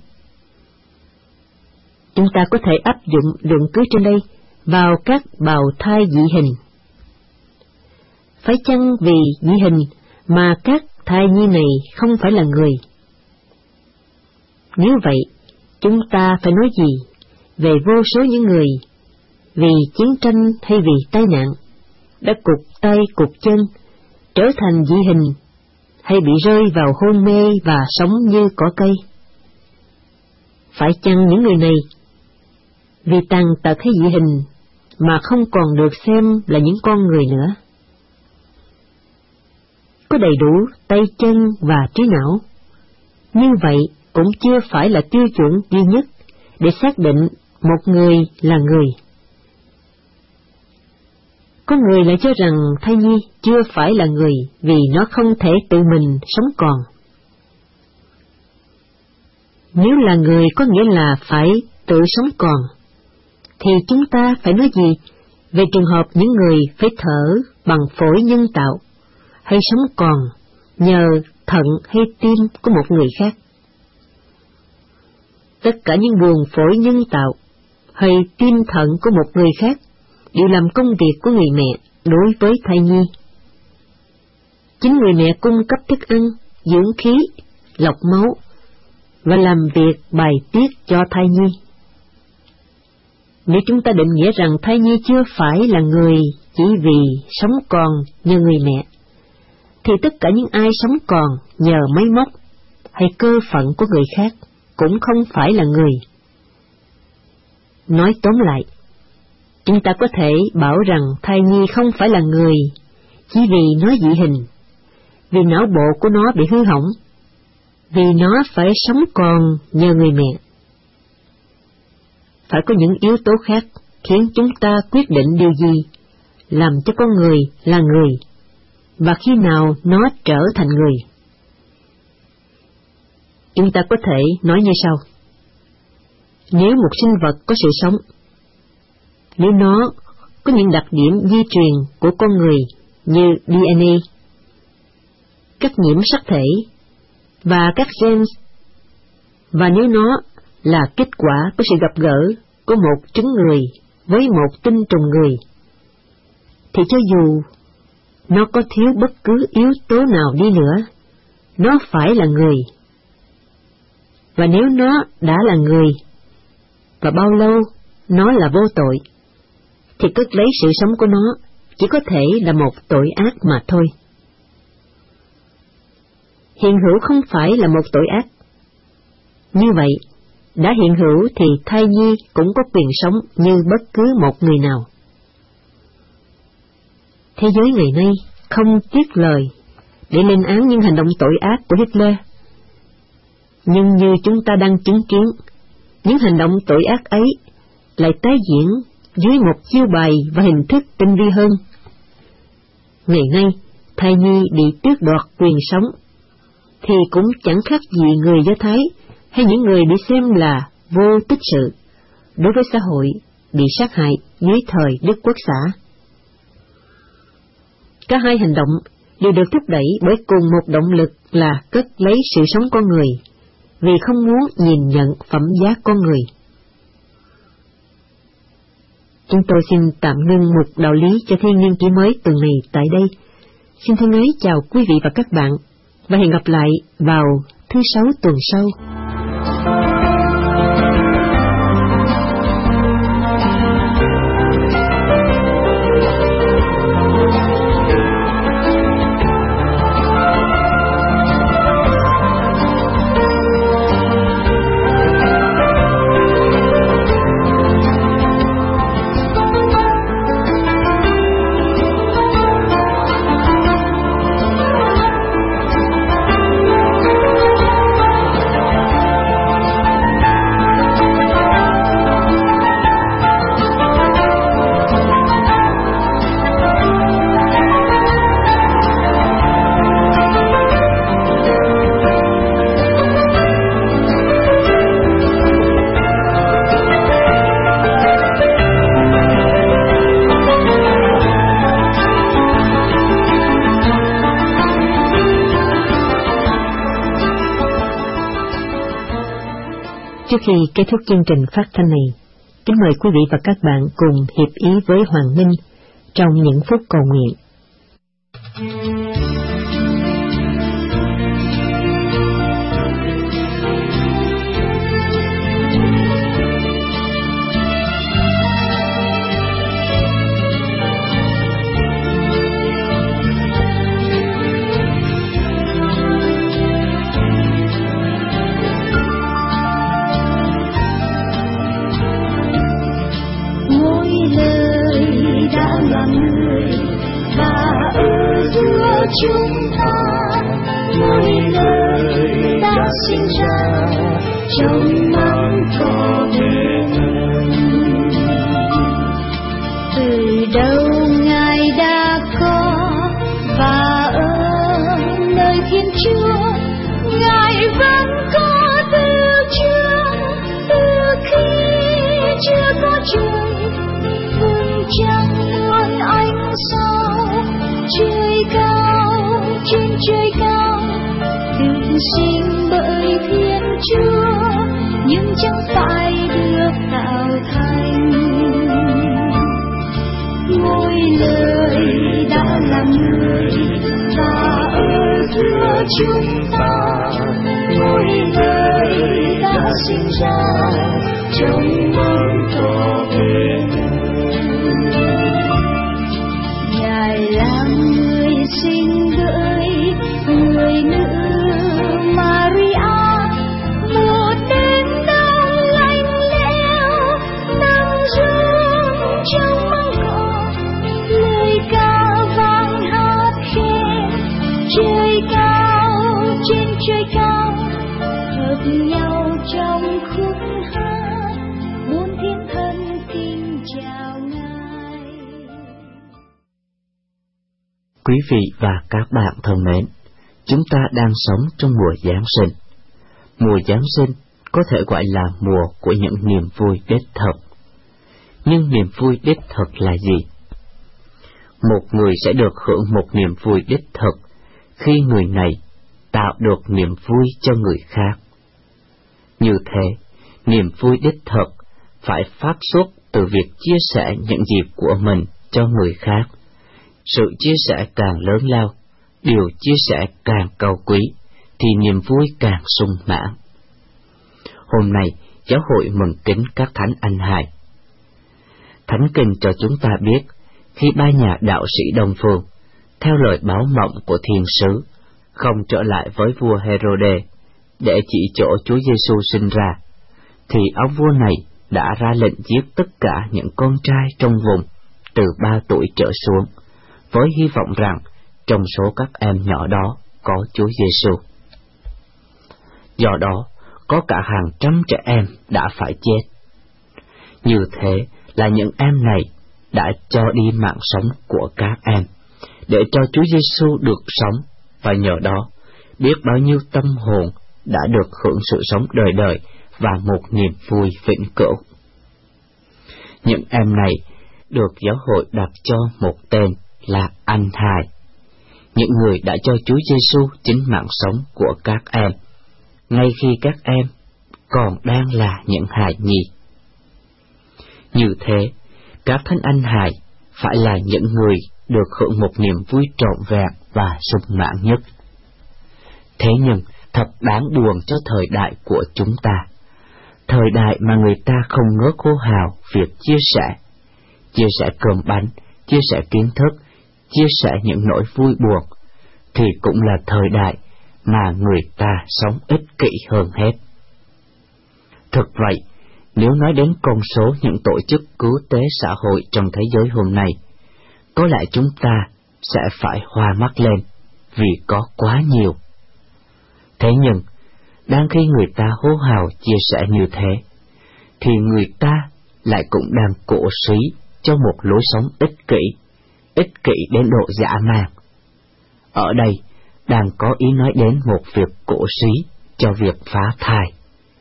Chúng ta có thể áp dụng luận cứ trên đây vào các bào thai dị hình. Phải chăng vì dị hình mà các thai nhi này không phải là người? Nếu vậy, chúng ta phải nói gì về vô số những người vì chiến tranh hay vì tai nạn đã cụt tay cụt chân, trở thành dị hình, hay bị rơi vào hôn mê và sống như cỏ cây? Phải chăng những người này vì tàn tật hay dị hình mà không còn được xem là những con người nữa? Có đầy đủ tay chân và trí não, như vậy cũng chưa phải là tiêu chuẩn duy nhất để xác định một người là người. Có người lại cho rằng thai nhi chưa phải là người vì nó không thể tự mình sống còn. Nếu là người có nghĩa là phải tự sống còn, thì chúng ta phải nói gì về trường hợp những người phải thở bằng phổi nhân tạo, hay sống còn nhờ thận hay tim của một người khác? Tất cả những buồng phổi nhân tạo hay tim thận của một người khác đều làm công việc của người mẹ đối với thai nhi. Chính người mẹ cung cấp thức ăn, dưỡng khí, lọc máu và làm việc bài tiết cho thai nhi. Nếu chúng ta định nghĩa rằng thai nhi chưa phải là người chỉ vì sống còn nhờ người mẹ, thì tất cả những ai sống còn nhờ máy móc hay cơ phận của người khác cũng không phải là người. Nói tóm lại, chúng ta có thể bảo rằng thai nhi không phải là người chỉ vì nó dị hình, vì não bộ của nó bị hư hỏng, vì nó phải sống còn nhờ người mẹ. Phải có những yếu tố khác khiến chúng ta quyết định điều gì làm cho con người là người, và khi nào nó trở thành người. Chúng ta có thể nói như sau. Nếu một sinh vật có sự sống, nếu nó có những đặc điểm di truyền của con người như đê en a, các nhiễm sắc thể và các genes, và nếu nó là kết quả của sự gặp gỡ của một trứng người với một tinh trùng người, thì cho dù nó có thiếu bất cứ yếu tố nào đi nữa, nó phải là người. Và nếu nó đã là người, và bao lâu nó là vô tội, thì cất lấy sự sống của nó chỉ có thể là một tội ác mà thôi. Hiện hữu không phải là một tội ác. Như vậy, đã hiện hữu thì thai nhi cũng có quyền sống như bất cứ một người nào. Thế giới ngày nay không tiếc lời để lên án những hành động tội ác của Hitler. Nhưng như chúng ta đang chứng kiến, những hành động tội ác ấy lại tái diễn dưới một chiêu bài và hình thức tinh vi hơn. Ngày nay, thai nhi bị tước đoạt quyền sống, thì cũng chẳng khác gì người Do Thái hay những người bị xem là vô tích sự đối với xã hội bị sát hại dưới thời Đức Quốc xã. Cả hai hành động đều được thúc đẩy bởi cùng một động lực là cất lấy sự sống con người, vì không muốn nhìn nhận phẩm giá con người. Chúng tôi xin tạm ngưng một đạo lý cho thiên niên kỷ mới tuần này tại đây. Xin thân ái chào quý vị và các bạn, và hẹn gặp lại vào thứ sáu tuần sau. Trước khi kết thúc chương trình phát thanh này, kính mời quý vị và các bạn cùng hiệp ý với Hoàng Minh trong những phút cầu nguyện. Chúng ta mỗi lời đã sinh ra trong mắt có bên. Từ đâu Ngài đã có và ở nơi Thiên Chúa, Ngài vẫn có từ trước, từ khi chưa có trời, phương trăng luôn ánh sao, trời cao trên trời cao, được sinh bởi Thiên Chúa, nhưng chẳng phải được tạo thành. Ngôi lời đã làm người và chúng ta, mỗi người đã sinh ra trong mong thọ về Ngài là người xin gửi người nữ Maria, một đêm đông lạnh lẽo nằm rơi trong măng cỏ, lời ca vang hát khen trời cao trên trời cao, hợp nhau trong khúc hát muôn thiên thân kính chào Ngài. Quý vị và các bạn thân mến, chúng ta đang sống trong mùa Giáng sinh. Mùa Giáng sinh có thể gọi là mùa của những niềm vui đích thực. Nhưng niềm vui đích thực là gì? Một người sẽ được hưởng một niềm vui đích thực khi người này tạo được niềm vui cho người khác. Như thế, niềm vui đích thực phải phát xuất từ việc chia sẻ những gì của mình cho người khác. Sự chia sẻ càng lớn lao, điều chia sẻ càng cao quý, thì niềm vui càng sung mãn. Hôm nay, giáo hội mừng kính các thánh anh hài. Thánh kinh cho chúng ta biết, khi ba nhà đạo sĩ Đông Phương, theo lời báo mộng của thiên sứ, không trở lại với vua Herode để chỉ chỗ Chúa Giêsu sinh ra, thì ông vua này đã ra lệnh giết tất cả những con trai trong vùng từ ba tuổi trở xuống, với hy vọng rằng trong số các em nhỏ đó có Chúa Giêsu. Do đó, có cả hàng trăm trẻ em đã phải chết. Như thế là những em này đã cho đi mạng sống của các em, để cho Chúa Giêsu được sống, và nhờ đó, biết bao nhiêu tâm hồn đã được hưởng sự sống đời đời và một niềm vui vĩnh cửu. Những em này được giáo hội đặt cho một tên là anh hài, những người đã cho Chúa Giêsu chính mạng sống của các em, ngay khi các em còn đang là những hài nhi. Như thế, các thánh anh hài phải là những người được hưởng một niềm vui trọn vẹn và sung mãn nhất. Thế nhưng, thật đáng buồn cho thời đại của chúng ta, thời đại mà người ta không ngớt hô hào việc chia sẻ, chia sẻ cơm bánh, chia sẻ kiến thức, chia sẻ những nỗi vui buồn, thì cũng là thời đại mà người ta sống ích kỷ hơn hết. Thực vậy, nếu nói đến con số những tổ chức cứu tế xã hội trong thế giới hôm nay, có lẽ chúng ta sẽ phải hoa mắt lên vì có quá nhiều. Thế nhưng, đang khi người ta hô hào chia sẻ như thế, thì người ta lại cũng đang cổ suý cho một lối sống ích kỷ, ích kỷ đến độ dã man. Ở đây, đang có ý nói đến một việc cổ suý cho việc phá thai.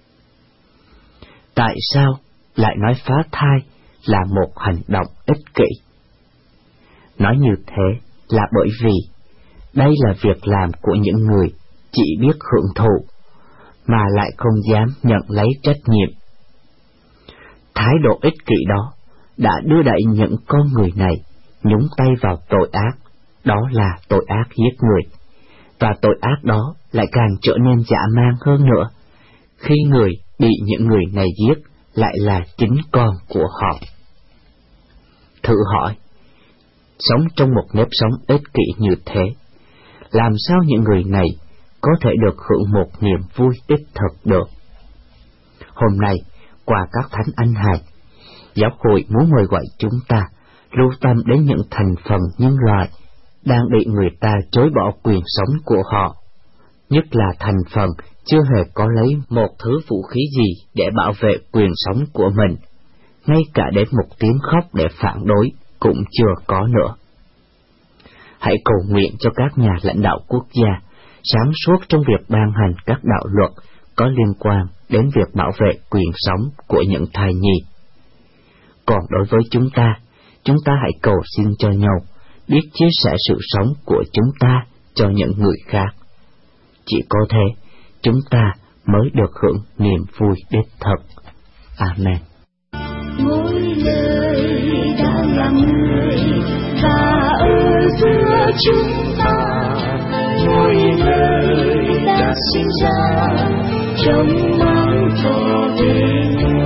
Tại sao lại nói phá thai là một hành động ích kỷ? Nói như thế là bởi vì đây là việc làm của những người chỉ biết hưởng thụ, mà lại không dám nhận lấy trách nhiệm. Thái độ ích kỷ đó đã đưa đẩy những con người này nhúng tay vào tội ác, đó là tội ác giết người, và tội ác đó lại càng trở nên dã man hơn nữa, khi người bị những người này giết lại là chính con của họ. Thử hỏi, sống trong một nếp sống ích kỷ như thế, làm sao những người này có thể được hưởng một niềm vui đích thực được? Hôm nay, qua các thánh anh hài, giáo hội muốn mời gọi chúng ta lưu tâm đến những thành phần nhân loại đang bị người ta chối bỏ quyền sống của họ, nhất là thành phần chưa hề có lấy một thứ vũ khí gì để bảo vệ quyền sống của mình, ngay cả đến một tiếng khóc để phản đối cũng chưa có nữa. Hãy cầu nguyện cho các nhà lãnh đạo quốc gia sáng suốt trong việc ban hành các đạo luật có liên quan đến việc bảo vệ quyền sống của những thai nhi. Còn đối với chúng ta, chúng ta hãy cầu xin cho nhau biết chia sẻ sự sống của chúng ta cho những người khác. Chỉ có thế, chúng ta mới được hưởng niềm vui đích thực. Amen. Mỗi lời đã là người và ở giữa chúng ta mỗi lời đã sinh ra trong mong có về.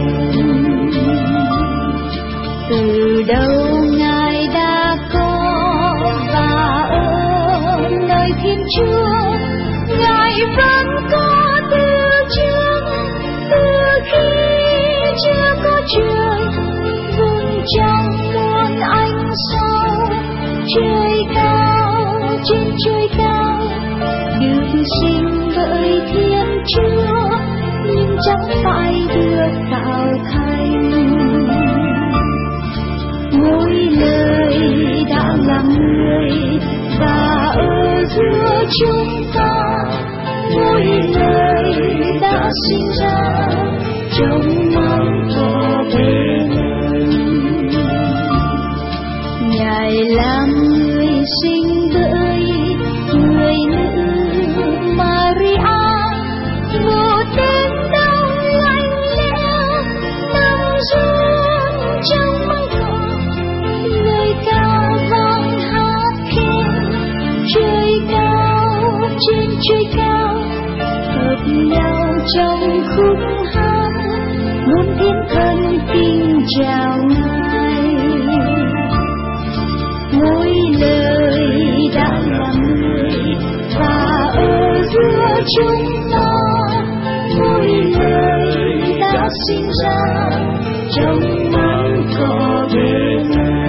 Từ đâu Ngài đã có và ở nơi Thiên Chúa, Ngài vẫn có từ trước, từ khi chưa có trời, vun trong muôn ánh sao, trời cao trên trời cao, được sinh bởi Thiên Chúa, nhưng chẳng phải được tạo thành. Mỗi lời đã làm người và ở giữa chúng ta, mỗi lời đã sinh ra trong mong có bên. Ngài làm người sinh đợi người nữ Maria, một đêm đông lạnh lẽo nằm run trong mong thọ. Người ca vang hát khen, trời cao trên trời cao, hợp nhau trong khúc hát, muôn thiên thần kính chào Ngài. Mỗi lời đã làm người và ở giữa chúng ta, mỗi lời đã sinh ra trong mong có bên.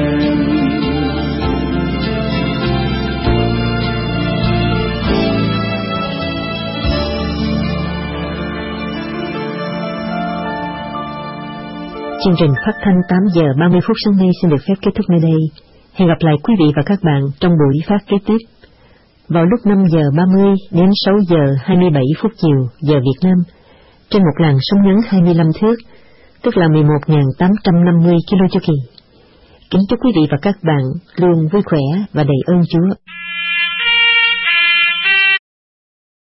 Chương trình phát thanh tám giờ ba mươi phút sáng nay xin được phép kết thúc nơi đây. Hẹn gặp lại quý vị và các bạn trong buổi phát kế tiếp vào lúc năm giờ ba mươi đến sáu giờ hai mươi bảy phút chiều giờ Việt Nam trên một làn sóng ngắn hai mươi lăm thước, tức là mười một nghìn tám trăm năm mươi ki lô chu kỳ. Kính chúc quý vị và các bạn luôn vui khỏe và đầy ơn Chúa.